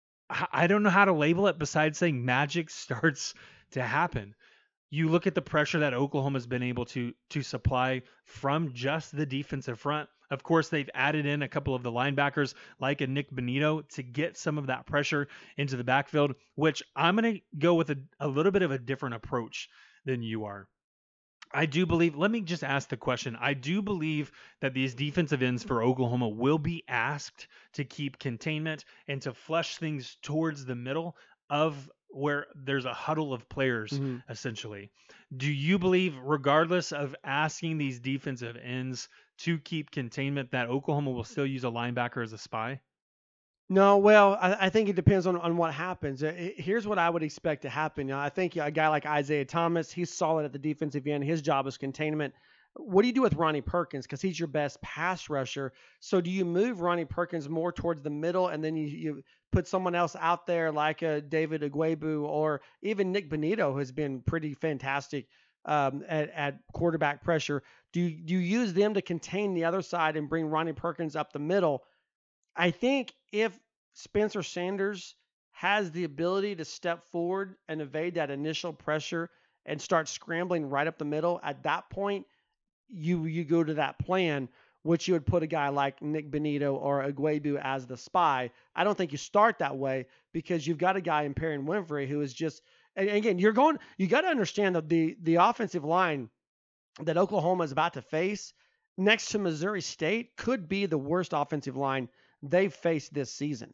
I don't know how to label it besides saying magic starts to happen. You look at the pressure that Oklahoma's been able to to supply from just the defensive front. Of course, they've added in a couple of the linebackers like a Nick Benito to get some of that pressure into the backfield, which I'm going to go with a, a little bit of a different approach than you are. I do believe, let me just ask the question. I do believe that these defensive ends for Oklahoma will be asked to keep containment and to flush things towards the middle of where there's a huddle of players, mm-hmm. essentially. Do you believe, regardless of asking these defensive ends to keep containment, that Oklahoma will still use a linebacker as a spy? No, well, I, I think it depends on, on what happens. It, here's what I would expect to happen. You know, I think a guy like Isaiah Thomas, he's solid at the defensive end. His job is containment. What do you do with Ronnie Perkins? Because he's your best pass rusher. So do you move Ronnie Perkins more towards the middle, and then you, you put someone else out there like a David Ugwebu or even Nick Benito, who has been pretty fantastic um, at, at quarterback pressure? Do you, do you use them to contain the other side and bring Ronnie Perkins up the middle? I think if Spencer Sanders has the ability to step forward and evade that initial pressure and start scrambling right up the middle, at that point, you you go to that plan, which you would put a guy like Nick Benito or Ugwebu as the spy. I don't think you start that way because you've got a guy in Perrin Winfrey who is just, and again, you're going, you got to understand that the, the offensive line that Oklahoma is about to face next to Missouri State could be the worst offensive line they've faced this season.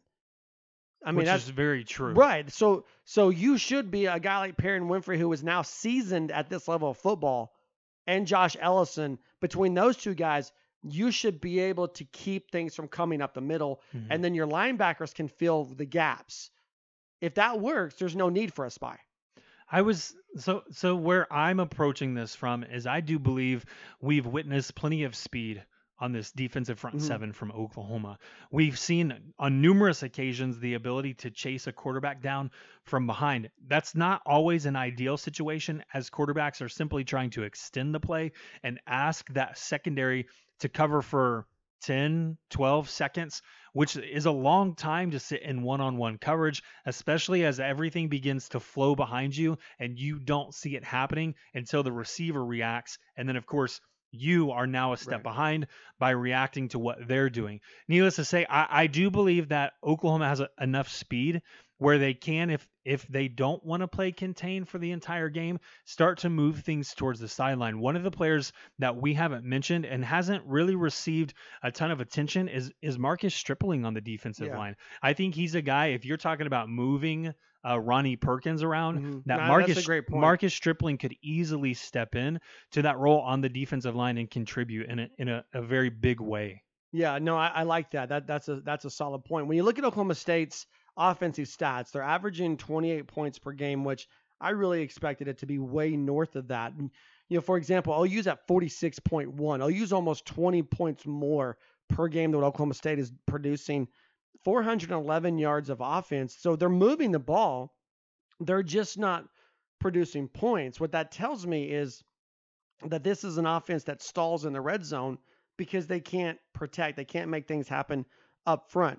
I mean, Which that's is very true. Right. So, so you should be a guy like Perrin Winfrey, who is now seasoned at this level of football, and Josh Ellison. Between those two guys, you should be able to keep things from coming up the middle, mm-hmm. and then your linebackers can fill the gaps. If that works, there's no need for a spy. I was so so where I'm approaching this from is I do believe we've witnessed plenty of speed on this defensive front Mhm. seven from Oklahoma. We've seen on numerous occasions the ability to chase a quarterback down from behind. That's not always an ideal situation, as quarterbacks are simply trying to extend the play and ask that secondary to cover for ten, twelve seconds, which is a long time to sit in one-on-one coverage, especially as everything begins to flow behind you and you don't see it happening until the receiver reacts. And then, of course, you are now a step Right. behind by reacting to what they're doing. Needless to say, I, I do believe that Oklahoma has a, enough speed where they can, if if they don't want to play contain for the entire game, start to move things towards the sideline. One of the players that we haven't mentioned and hasn't really received a ton of attention is is Marcus Stripling on the defensive Yeah. line. I think he's a guy, if you're talking about moving uh, Ronnie Perkins around, Mhm. that Nah, that's a Marcus great point. Marcus Stripling could easily step in to that role on the defensive line and contribute in a, in a, a very big way. Yeah, no, I, I like that. That that's a that's a solid point. When you look at Oklahoma State's offensive stats, they're averaging twenty-eight points per game, which I really expected it to be way north of that. And, you know, for example, O U's at forty-six point one. O U's almost twenty points more per game than what Oklahoma State is producing. four hundred eleven yards of offense. So they're moving the ball. They're just not producing points. What that tells me is that this is an offense that stalls in the red zone because they can't protect, they can't make things happen up front.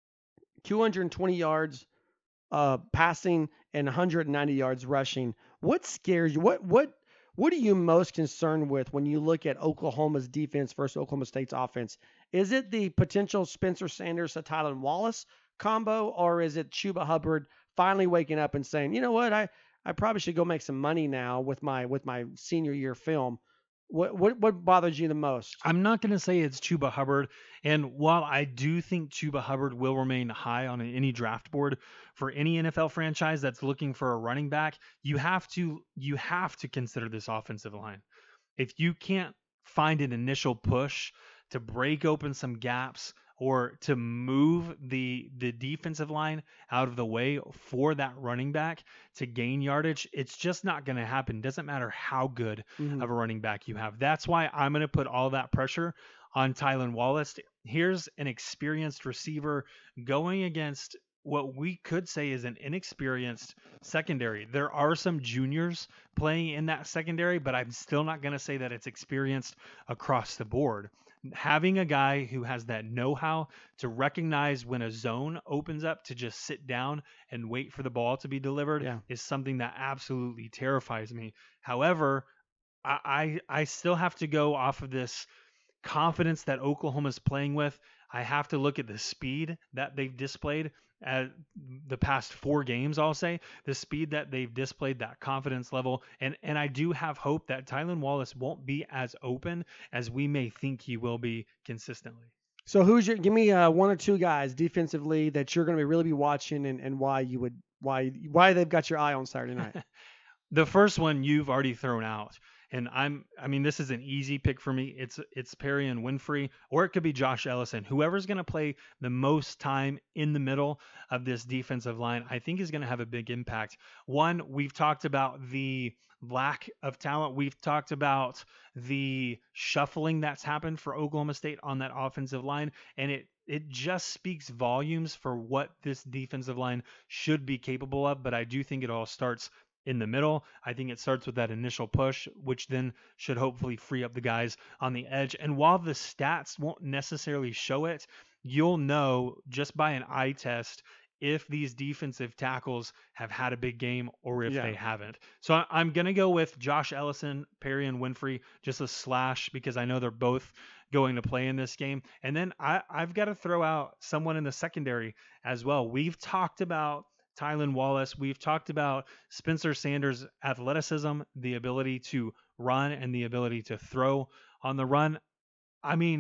two hundred twenty yards uh, passing and one hundred ninety yards rushing. What scares you? What what what are you most concerned with when you look at Oklahoma's defense versus Oklahoma State's offense? Is it the potential Spencer Sanders to Tylan Wallace combo, or is it Chuba Hubbard finally waking up and saying, you know what, I I probably should go make some money now with my with my senior year film? What what what bothers you the most? I'm not going to say it's Chuba Hubbard. And while I do think Chuba Hubbard will remain high on any draft board for any N F L franchise that's looking for a running back, you have to you have to consider this offensive line. If you can't find an initial push to break open some gaps or to move the the defensive line out of the way for that running back to gain yardage, it's just not going to happen. Doesn't matter how good Mhm. of a running back you have. That's why I'm going to put all that pressure on Tylan Wallace. Here's an experienced receiver going against what we could say is an inexperienced secondary. There are some juniors playing in that secondary, but I'm still not going to say that it's experienced across the board. Having a guy who has that know-how to recognize when a zone opens up to just sit down and wait for the ball to be delivered Yeah. is something that absolutely terrifies me. However, I, I I still have to go off of this confidence that Oklahoma's playing with. I have to look at the speed that they've displayed at the past four games, I'll say. The speed that they've displayed, that confidence level. And and I do have hope that Tylan Wallace won't be as open as we may think he will be consistently. So who's your give me uh, one or two guys defensively that you're going to really be watching and, and why you would why why they've got your eye on Saturday night? The first one you've already thrown out. And I'm I mean, this is an easy pick for me. It's it's Perrion Winfrey, or it could be Josh Ellison. Whoever's going to play the most time in the middle of this defensive line, I think is going to have a big impact. One, we've talked about the lack of talent. We've talked about the shuffling that's happened for Oklahoma State on that offensive line, and it it just speaks volumes for what this defensive line should be capable of. But I do think it all starts in the middle. I think it starts with that initial push, which then should hopefully free up the guys on the edge. And while the stats won't necessarily show it, you'll know just by an eye test if these defensive tackles have had a big game or if Yeah. they haven't. So I- I'm going to go with Josh Ellison, Perrion Winfrey, just a slash because I know they're both going to play in this game. And then I, I've got to throw out someone in the secondary as well. We've talked about Tylan Wallace. We've talked about Spencer Sanders' athleticism, the ability to run and the ability to throw on the run. I mean,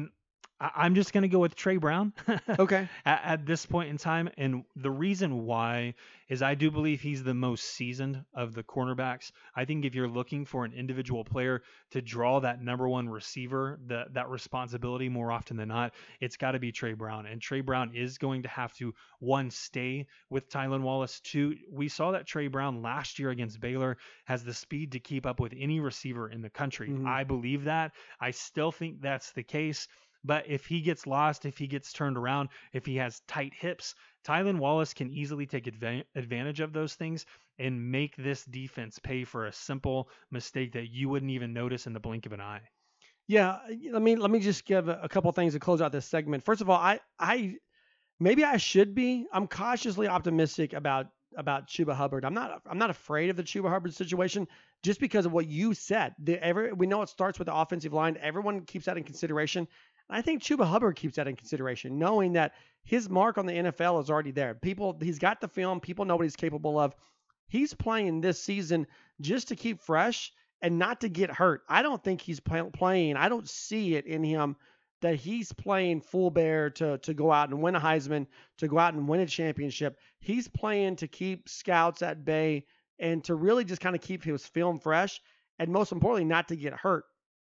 I- I'm just going to go with Trey Brown Okay. at, at this point in time. And the reason why is I do believe he's the most seasoned of the cornerbacks. I think if you're looking for an individual player to draw that number one receiver, the, that responsibility more often than not, it's got to be Trey Brown. And Trey Brown is going to have to, one, stay with Tylan Wallace. Two, we saw that Trey Brown last year against Baylor has the speed to keep up with any receiver in the country. Mhm. I believe that. I still think that's the case. But if he gets lost, if he gets turned around, if he has tight hips, Tylan Wallace can easily take adva- advantage of those things and make this defense pay for a simple mistake that you wouldn't even notice in the blink of an eye. Yeah, let me let me just give a, a couple things to close out this segment. First of all, I I maybe I should be. I'm cautiously optimistic about about Chuba Hubbard. I'm not I'm not afraid of the Chuba Hubbard situation just because of what you said. The, every, we know it starts with the offensive line. Everyone keeps that in consideration. I think Chuba Hubbard keeps that in consideration, knowing that his mark on the N F L is already there. People, he's got the film. People know what he's capable of. He's playing this season just to keep fresh and not to get hurt. I don't think he's play, playing. I don't see it in him that he's playing full bear to to go out and win a Heisman, to go out and win a championship. He's playing to keep scouts at bay and to really just kind of keep his film fresh, and most importantly, not to get hurt.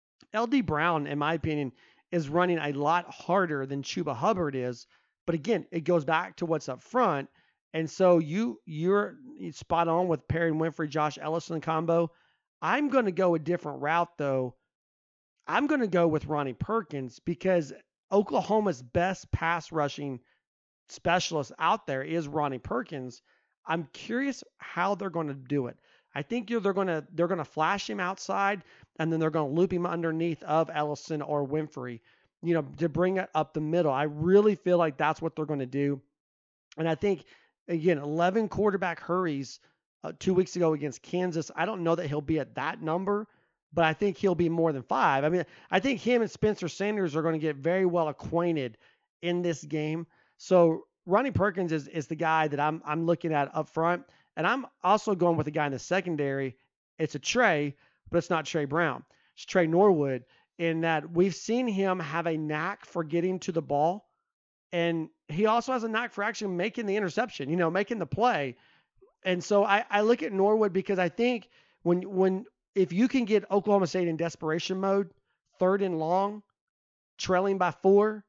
L D Brown, in my opinion, is running a lot harder than Chuba Hubbard is. But again, it goes back to what's up front. And so you you're spot on with Perry Winfrey, Josh Ellison combo. I'm going to go a different route though. I'm going to go with Ronnie Perkins because Oklahoma's best pass rushing specialist out there is Ronnie Perkins. I'm curious how they're going to do it. I think they're going to they're going to flash him outside, and then they're going to loop him underneath of Ellison or Winfrey, you know, to bring it up the middle. I really feel like that's what they're going to do, and I think again, eleven quarterback hurries uh, two weeks ago against Kansas. I don't know that he'll be at that number, but I think he'll be more than five. I mean, I think him and Spencer Sanders are going to get very well acquainted in this game. So Ronnie Perkins is is the guy that I'm I'm looking at up front. And I'm also going with a guy in the secondary. It's a Trey, but it's not Trey Brown. It's Trey Norwood, in that we've seen him have a knack for getting to the ball. And he also has a knack for actually making the interception, you know, making the play. And so I, I look at Norwood because I think when when if you can get Oklahoma State in desperation mode, third and long, trailing by four,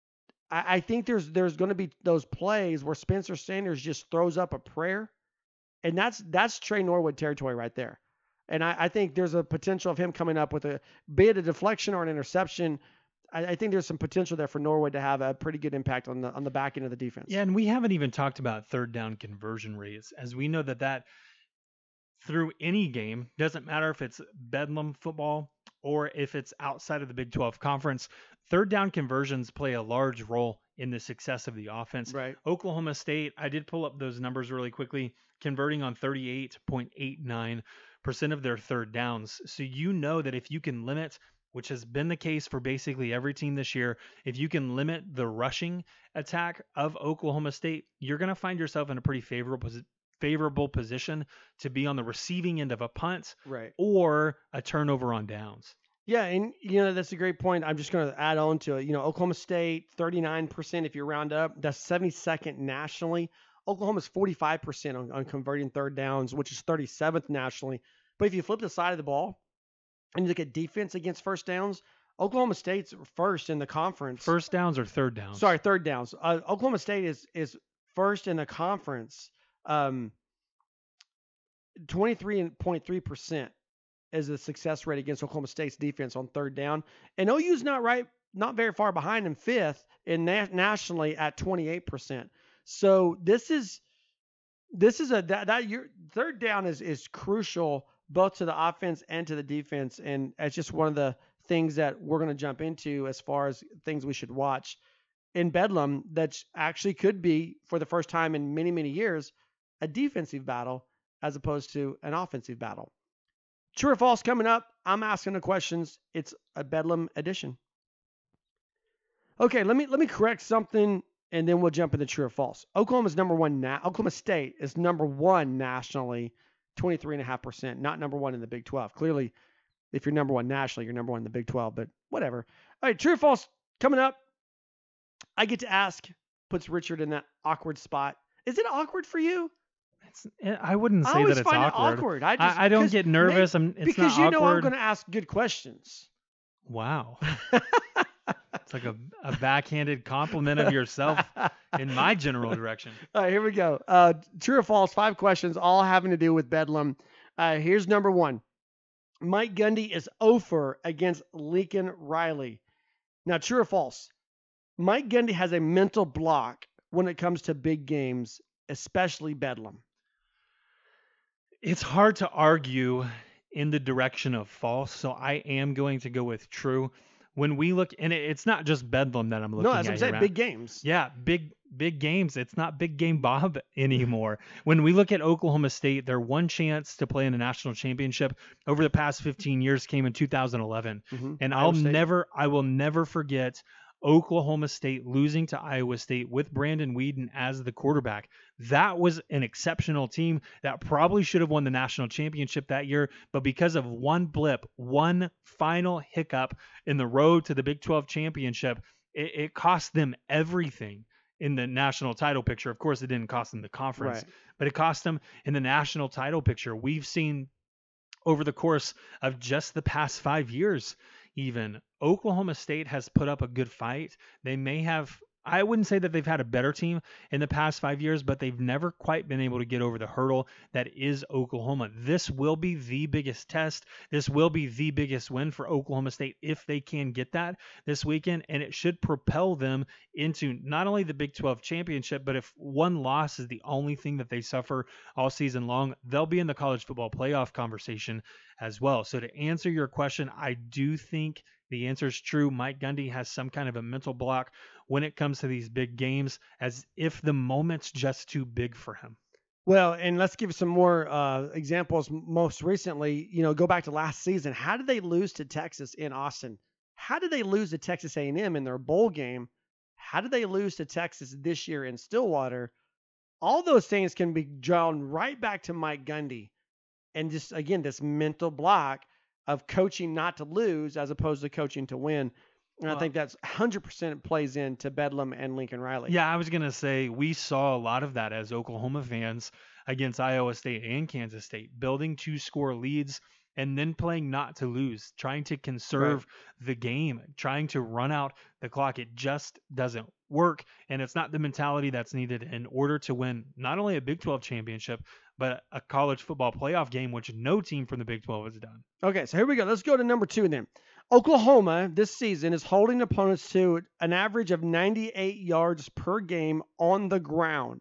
I, I think there's there's going to be those plays where Spencer Sanders just throws up a prayer. And that's that's Trey Norwood territory right there. And I, I think there's a potential of him coming up with a, be it a deflection or an interception. I, I think there's some potential there for Norwood to have a pretty good impact on the on the back end of the defense. Yeah, and we haven't even talked about third down conversion rates, as we know that that through any game, doesn't matter if it's Bedlam football or if it's outside of the Big twelve conference, third down conversions play a large role in the success of the offense. Right. Oklahoma State, I did pull up those numbers really quickly, converting on thirty-eight point eight nine percent of their third downs. So you know that if you can limit, which has been the case for basically every team this year, if you can limit the rushing attack of Oklahoma State, you're going to find yourself in a pretty favorable favorable position to be on the receiving end of a punt Right. or a turnover on downs. Yeah, and you know that's a great point. I'm just going to add on to it. You know, Oklahoma State thirty-nine percent if you round up. That's seventy-second nationally. Oklahoma's forty-five percent on, on converting third downs, which is thirty-seventh nationally. But if you flip the side of the ball and you look at defense against first downs, Oklahoma State's first in the conference. First downs or third downs? Sorry, third downs. Uh, Oklahoma State is is first in the conference. Um, twenty-three point three percent is the success rate against Oklahoma State's defense on third down. And O U's not right, not very far behind in fifth in na- nationally at twenty-eight percent. So this is this is a that, that your third down is is crucial both to the offense and to the defense, and it's just one of the things that we're going to jump into as far as things we should watch in Bedlam that actually could be, for the first time in many many years, a defensive battle as opposed to an offensive battle. True or false coming up. I'm asking the questions. It's a Bedlam edition. Okay, let me let me correct something, and then we'll jump into true or false. Oklahoma's number one. Na- Oklahoma State is number one nationally, twenty-three point five percent. Not number one in the Big twelve. Clearly, if you're number one nationally, you're number one in the Big twelve. But whatever. All right, true or false. Coming up, I get to ask, puts Richard in that awkward spot. Is it awkward for you? It's, eh, I wouldn't I say always that it's find awkward. it awkward. I just I, I don't 'cause get may- nervous. I'm, it's because not you know I'm awkward. going to ask good questions. Wow. It's like a, a backhanded compliment of yourself in my general direction. All right, here we go. Uh, true or false? Five questions, all having to do with Bedlam. Uh, here's number one. Mike Gundy is over against Lincoln Riley. Now, true or false? Mike Gundy has a mental block when it comes to big games, especially Bedlam. It's hard to argue in the direction of false, so I am going to go with true. When we look, and it, it's not just Bedlam that I'm looking No, at. that's what I'm here, saying. Matt. Big games. Yeah, big big games. It's not big game Bob anymore. When we look at Oklahoma State, their one chance to play in a national championship over the past fifteen years came in two thousand eleven. Mm-hmm. And Iowa I'll State. never, I will never forget Oklahoma State losing to Iowa State with Brandon Weeden as the quarterback. That was an exceptional team that probably should have won the national championship that year, but because of one blip, one final hiccup in the road to the Big twelve championship, it, it cost them everything in the national title picture. Of course, it didn't cost them the conference, Right. but it cost them in the national title picture. We've seen over the course of just the past five years, even Oklahoma State has put up a good fight. They may have, I wouldn't say that they've had a better team in the past five years, but they've never quite been able to get over the hurdle that is Oklahoma. This will be the biggest test. This will be the biggest win for Oklahoma State if they can get that this weekend, and it should propel them into not only the Big twelve championship, but if one loss is the only thing that they suffer all season long, they'll be in the college football playoff conversation as well. So to answer your question, I do think the answer is true. Mike Gundy has some kind of a mental block when it comes to these big games, as if the moment's just too big for him. Well, and let's give some more uh, examples. Most recently, you know, go back to last season. How did they lose to Texas in Austin? How did they lose to Texas A and M in their bowl game? How did they lose to Texas this year in Stillwater? All those things can be drawn right back to Mike Gundy. And just, again, this mental block of coaching not to lose as opposed to coaching to win. And Well, I think that's one hundred percent plays into Bedlam and Lincoln Riley. Yeah, I was going to say we saw a lot of that as Oklahoma fans against Iowa State and Kansas State, building two score leads and then playing not to lose, trying to conserve the game, trying to run out the clock. It just doesn't work. And it's not the mentality that's needed in order to win not only a Big twelve championship, but a college football playoff game, which no team from the Big twelve has done. Okay, so here we go. Let's go to number two then. Oklahoma this season is holding opponents to an average of ninety-eight yards per game on the ground.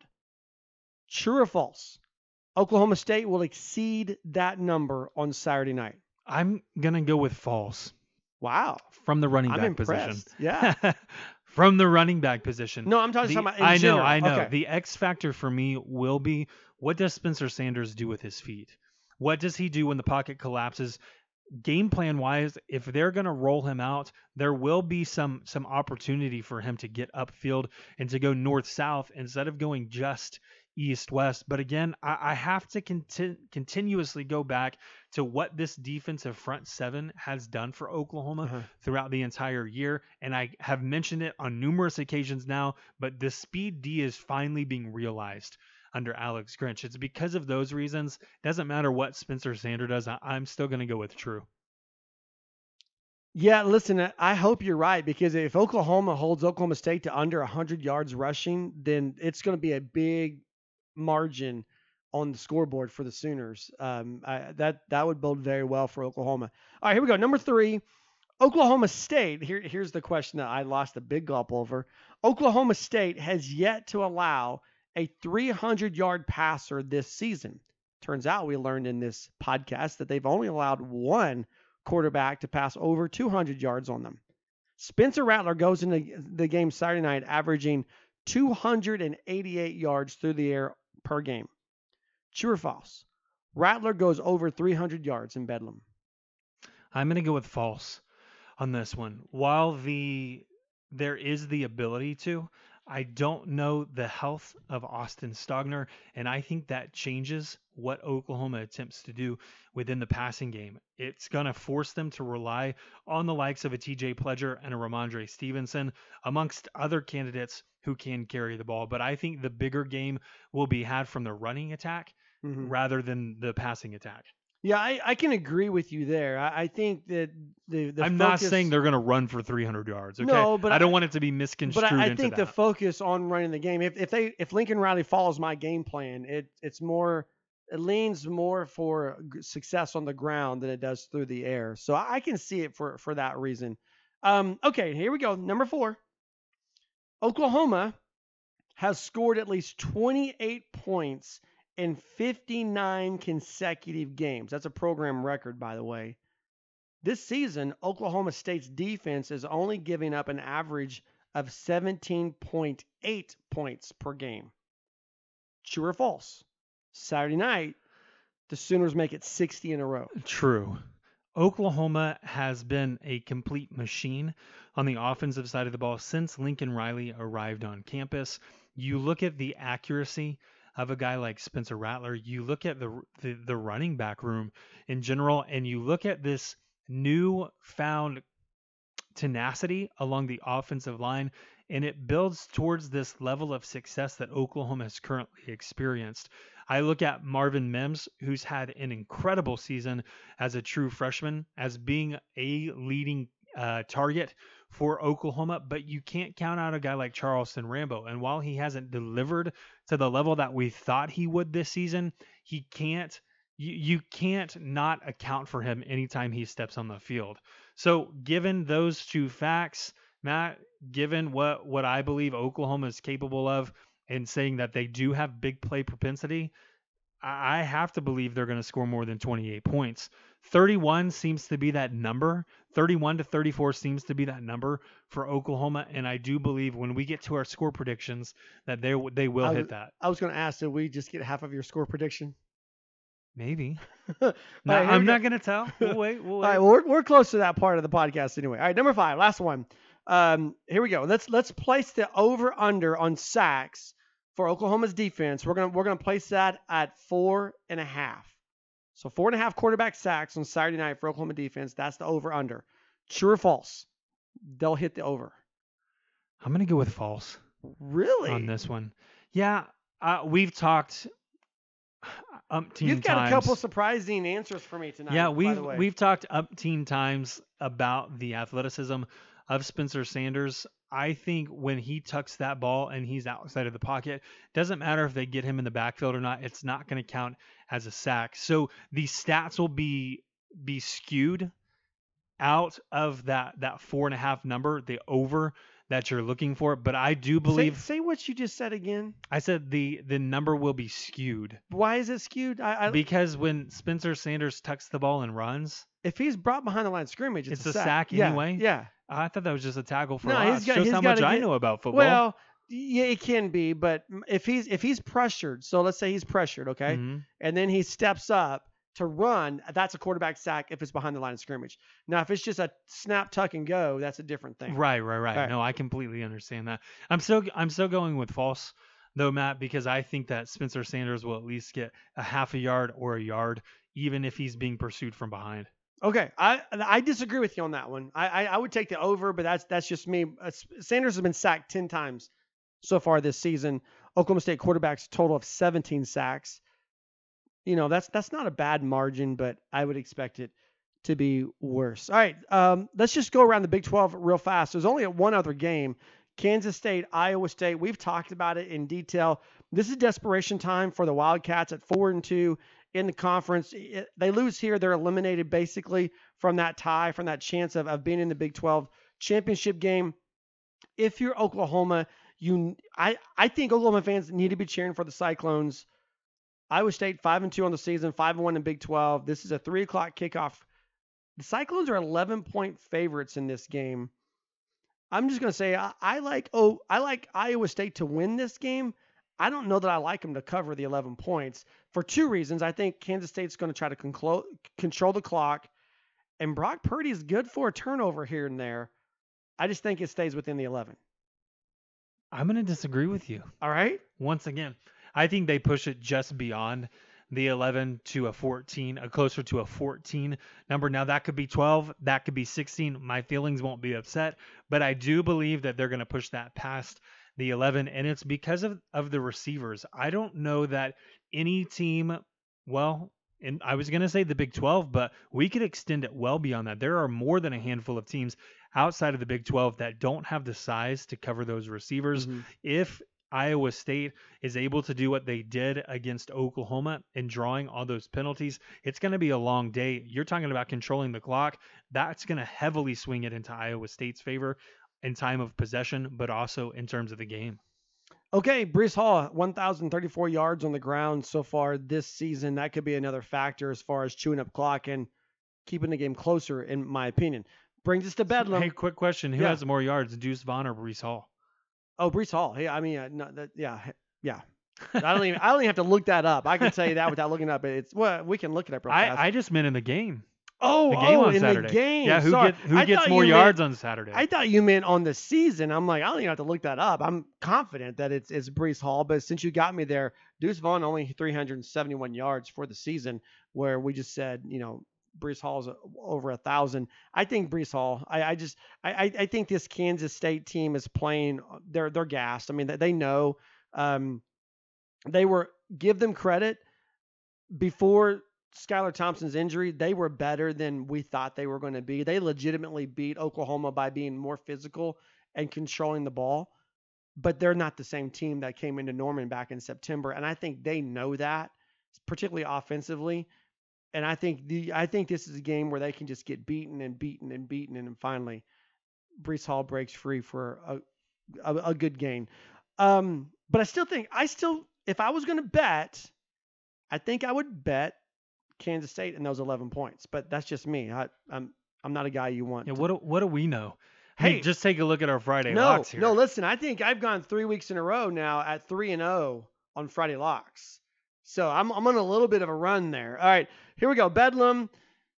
True or false? Oklahoma State will exceed that number on Saturday night. I'm going to go with false Wow. from the running I'm back impressed. position. Yeah. From the running back position. No, I'm talking The- about in I know, general. I know. Okay. The X factor for me will be, what does Spencer Sanders do with his feet? What does he do when the pocket collapses? Game plan wise, if they're going to roll him out, there will be some some opportunity for him to get upfield and to go north south instead of going just east west. But again, I, I have to conti- continuously go back to what this defensive front seven has done for Oklahoma Uh-huh. throughout the entire year. And I have mentioned it on numerous occasions now, but the speed D is finally being realized under Alex Grinch. It's because of those reasons. Doesn't matter what Spencer Sanders does. I, I'm still going to go with true. Yeah, listen, I hope you're right, because if Oklahoma holds Oklahoma State to under one hundred yards rushing, then it's going to be a big margin on the scoreboard for the Sooners. Um, I, that that would bode very well for Oklahoma. All right, here we go. Number three, Oklahoma State. Here, here's the question that I lost a big gulp over. Oklahoma State has yet to allow a three hundred yard passer this season. Turns out we learned in this podcast that they've only allowed one quarterback to pass over two hundred yards on them. Spencer Rattler goes into the game Saturday night averaging two hundred eighty-eight yards through the air per game. True or false? Rattler goes over three hundred yards in Bedlam. I'm going to go with false on this one. While the there is the ability to, I don't know the health of Austin Stogner, and I think that changes what Oklahoma attempts to do within the passing game. It's going to force them to rely on the likes of a T J Pledger and a Ramondre Stevenson, amongst other candidates who can carry the ball. But I think the bigger game will be had from the running attack Mhm. rather than the passing attack. Yeah, I, I can agree with you there. I, I think that the the I'm not focus- saying they're going to run for three hundred yards. Okay, No, but I don't I- want it to be misconstrued But I, I into think the that. focus on running the game, if if they if Lincoln Riley follows my game plan, it it's more it leans more for g- success on the ground than it does through the air. So I, I can see it for for that reason. Um, okay, here we go. Number four, Oklahoma has scored at least twenty-eight points in fifty-nine consecutive games. That's a program record, by the way. This season, Oklahoma State's defense is only giving up an average of seventeen point eight points per game. True or false? Saturday night, the Sooners make it sixty in a row. True. Oklahoma has been a complete machine on the offensive side of the ball since Lincoln Riley arrived on campus. You look at the accuracy of a guy like Spencer Rattler, you look at the the, the running back room in general, and you look at this new found tenacity along the offensive line, and it builds towards this level of success that Oklahoma has currently experienced. I look at Marvin Mims, who's had an incredible season as a true freshman, as being a leading uh, target for Oklahoma, but you can't count out a guy like Charleston Rambo. And while he hasn't delivered to the level that we thought he would this season, he can't you, you can't not account for him anytime he steps on the field. So given those two facts, Matt, given what, what I believe Oklahoma is capable of, and saying that they do have big play propensity, I I have to believe they're going to score more than twenty-eight points. thirty-one seems to be that number. thirty-one to thirty-four seems to be that number for Oklahoma, and I do believe when we get to our score predictions that they they will I was, hit that. I was going to ask, did we just get half of your score prediction? Maybe. All No, right, here I'm we not go. going to tell. We'll wait. We'll All wait. right, well, we're, we're close to that part of the podcast anyway. All right, number five, last one. Um, here we go. Let's let's place the over under on sacks for Oklahoma's defense. We're gonna we're gonna place that at four and a half. So four and a half quarterback sacks on Saturday night for Oklahoma defense. That's the over under. True or false? They'll hit the over. I'm going to go with false Really? on this one. Yeah, uh, we've talked umpteen You've got times. a couple surprising answers for me tonight. Yeah, by we've the way. we've talked umpteen times about the athleticism of Spencer Sanders. I think when he tucks that ball and he's outside of the pocket, doesn't matter if they get him in the backfield or not, it's not going to count as a sack. So the stats will be be skewed out of that that four and a half number, the over that you're looking for. But I do believe say, say what you just said again. I said the the number will be skewed Why is it skewed? I, I, because when Spencer Sanders tucks the ball and runs, if he's brought behind the line of scrimmage, it's, It's a sack Yeah, anyway? Yeah. I thought that was just a tackle for No, a he's got- Shows he's how much gotta I get- know about football. Well, yeah, it can be, but if he's if he's pressured, so let's say he's pressured, okay, Mhm. and then he steps up to run, that's a quarterback sack if it's behind the line of scrimmage. Now, if it's just a snap, tuck, and go, that's a different thing. Right, right, right. Right. No, I completely understand that. I'm still I'm still going with false though, Matt, because I think that Spencer Sanders will at least get a half a yard or a yard, even if he's being pursued from behind. Okay, I I disagree with you on that one. I I, I would take the over, but that's that's just me. Uh, Sanders has been sacked ten times so far this season. Oklahoma State quarterbacks total of seventeen sacks. You know, that's that's not a bad margin, but I would expect it to be worse. All right, um, let's just go around the Big twelve real fast. There's only one other game, Kansas State, Iowa State. We've talked about it in detail. This is desperation time for the Wildcats at four and two in the conference. It, they lose here, they're eliminated basically from that tie, from that chance of, of being in the Big twelve championship game. If you're Oklahoma, you I, I think Oklahoma fans need to be cheering for the Cyclones. Iowa State five and two on the season, five and one in Big twelve. This is a three o'clock kickoff. The Cyclones are eleven point favorites in this game. I'm just gonna say I, I like oh I like Iowa State to win this game. I don't know that I like them to cover the eleven points for two reasons. I think Kansas State's going to try to conclo- control the clock, and Brock Purdy is good for a turnover here and there. I just think it stays within the eleven. I'm going to disagree with you. All right. Once again, I think they push it just beyond the eleven to a fourteen, a closer to a fourteen number. Now that could be twelve, that could be sixteen. My feelings won't be upset, but I do believe that they're going to push that past the eleven, and it's because of, of the receivers. I don't know that any team, well, and I was going to say the Big twelve, but we could extend it well beyond that. There are more than a handful of teams outside of the Big twelve that don't have the size to cover those receivers. Mm-hmm. If Iowa State is able to do what they did against Oklahoma and drawing all those penalties, it's going to be a long day. You're talking about controlling the clock. That's going to heavily swing it into Iowa State's favor in time of possession, but also in terms of the game. Okay, Breece Hall, one thousand thirty-four yards on the ground so far this season. That could be another factor as far as chewing up clock and keeping the game closer, in my opinion. Brings us to Bedlam. Hey, quick question. Who Yeah. has more yards, Deuce Vaughn or Breece Hall? Oh, Breece Hall. Hey, I mean, uh, no, that, yeah, yeah. I don't even. I don't even have to look that up. I can tell you that without looking it up. It's well, we can look it up real fast. I, I just meant in the game. oh, The game oh, on in Saturday. the game. Yeah, who, Sorry. get, who I gets thought more you yards meant, on Saturday? I thought you meant on the season. I'm like, I don't even have to look that up. I'm confident that it's it's Breece Hall. But since you got me there, Deuce Vaughn only three hundred seventy-one yards for the season, where we just said, you know, Breece Hall's over a thousand. I think Breece Hall. I, I just I, I think this Kansas State team is playing. They're they're gassed. I mean, they, they know. Um, they were give them credit before Skylar Thompson's injury. They were better than we thought they were going to be. They legitimately beat Oklahoma by being more physical and controlling the ball. But they're not the same team that came into Norman back in September, and I think they know that, particularly offensively. And I think the I think this is a game where they can just get beaten and beaten and beaten, and then finally, Breece Hall breaks free for a a, a good gain. Um, but I still think I still if I was going to bet, I think I would bet Kansas State in those eleven points. But that's just me. I, I'm I'm not a guy you want. Yeah, to, what do, what do we know? Hey, Hey, just take a look at our Friday no, locks here. no. Listen, I think I've gone three weeks in a row now at three and zero on Friday locks. So I'm I'm on a little bit of a run there. All right, here we go. Bedlam,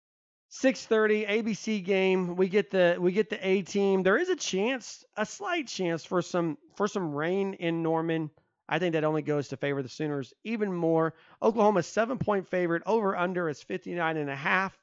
six thirty A B C game. We get the we get the A team. There is a chance, a slight chance for some for some rain in Norman. I think that only goes to favor the Sooners even more. Oklahoma seven point favorite. Over under is fifty-nine and a half.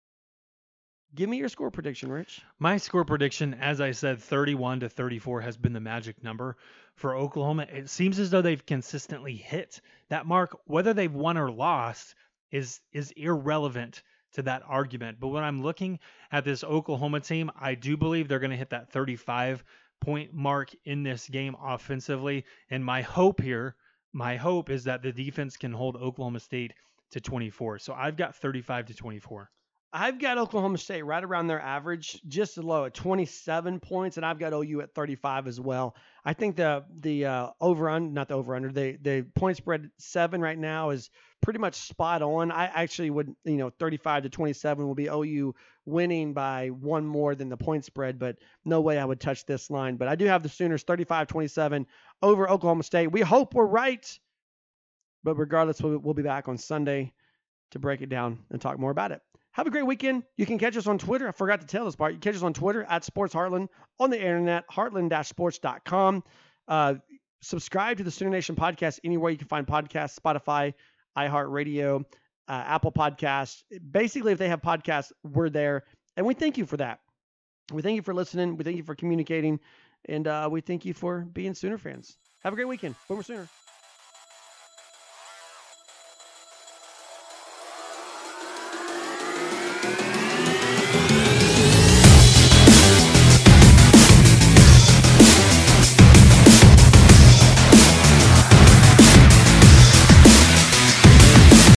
Give me your score prediction, Rich. My score prediction, as I said, thirty-one to thirty-four has been the magic number for Oklahoma. It seems as though they've consistently hit that mark. Whether they've won or lost is is irrelevant to that argument. But when I'm looking at this Oklahoma team, I do believe they're going to hit that thirty-five point mark in this game offensively. And my hope here, my hope is that the defense can hold Oklahoma State to twenty-four. So I've got thirty-five to twenty-four. I've got Oklahoma State right around their average, just low at twenty-seven points, and I've got O U at thirty-five as well. I think the the uh, over under, not the over under, the the point spread seven right now is pretty much spot on. I actually would, you know, thirty-five to twenty-seven will be O U winning by one more than the point spread, but no way I would touch this line. But I do have the Sooners thirty-five twenty-seven over Oklahoma State. We hope we're right, but regardless, we'll, we'll be back on Sunday to break it down and talk more about it. Have a great weekend. You can catch us on Twitter. I forgot to tell this part. You can catch us on Twitter at Sports Heartland, on the internet, heartland dash sports dot com. Uh, subscribe to the Sooner Nation podcast anywhere you can find podcasts, Spotify, iHeartRadio, uh, Apple Podcasts. Basically, if they have podcasts, we're there. And we thank you for that. We thank you for listening. We thank you for communicating. And uh, we thank you for being Sooner fans. Have a great weekend. Boomer Sooner.